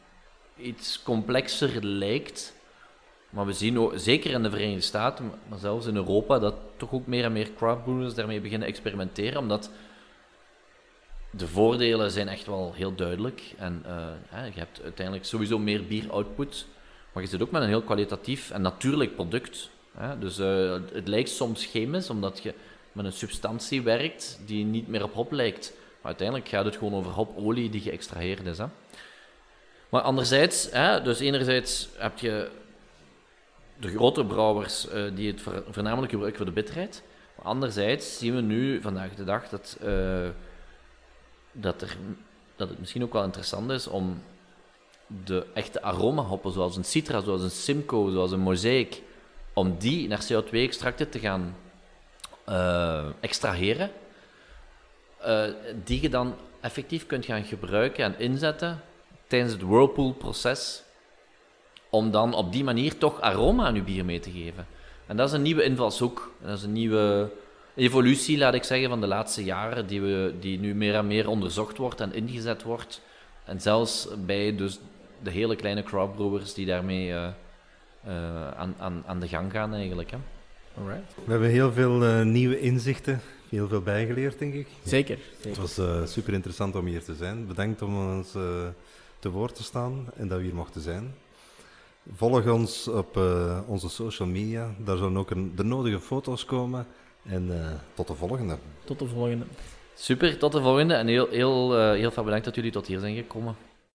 iets complexer lijkt. Maar we zien ook, zeker in de Verenigde Staten, maar zelfs in Europa, dat toch ook meer en meer craft brewers daarmee beginnen experimenteren, omdat de voordelen zijn echt wel heel duidelijk. En uh, ja, je hebt uiteindelijk sowieso meer bieroutput. Maar je zit ook met een heel kwalitatief en natuurlijk product. Hè? Dus uh, het lijkt soms chemisch, omdat je met een substantie werkt die niet meer op hop lijkt. Maar uiteindelijk gaat het gewoon over hopolie die geëxtraheerd is. Hè? Maar anderzijds, hè, dus enerzijds heb je de grote brouwers uh, die het voornamelijk gebruiken voor de bitterheid. Maar anderzijds zien we nu vandaag de dag dat, uh, dat, er, dat het misschien ook wel interessant is om de echte aromahoppen, zoals een Citra, zoals een Simcoe, zoals een Mosaic, om die naar C O twee extracten te gaan uh, extraheren, uh, die je dan effectief kunt gaan gebruiken en inzetten tijdens het whirlpool-proces, om dan op die manier toch aroma aan je bier mee te geven. En dat is een nieuwe invalshoek, dat is een nieuwe evolutie, laat ik zeggen, van de laatste jaren, die, we, die nu meer en meer onderzocht wordt en ingezet wordt. En zelfs bij dus de hele kleine craftbrewers die daarmee uh, uh, aan, aan, aan de gang gaan eigenlijk. Hè. Alright. We hebben heel veel uh, nieuwe inzichten, heel veel bijgeleerd, denk ik. Zeker. zeker. Het was uh, super interessant om hier te zijn. Bedankt om ons uh, te te woord te staan en dat we hier mochten zijn. Volg ons op uh, onze social media. Daar zullen ook een, de nodige foto's komen. En uh, tot de volgende. Tot de volgende. Super, tot de volgende. En heel, heel, uh, heel veel bedankt dat jullie tot hier zijn gekomen.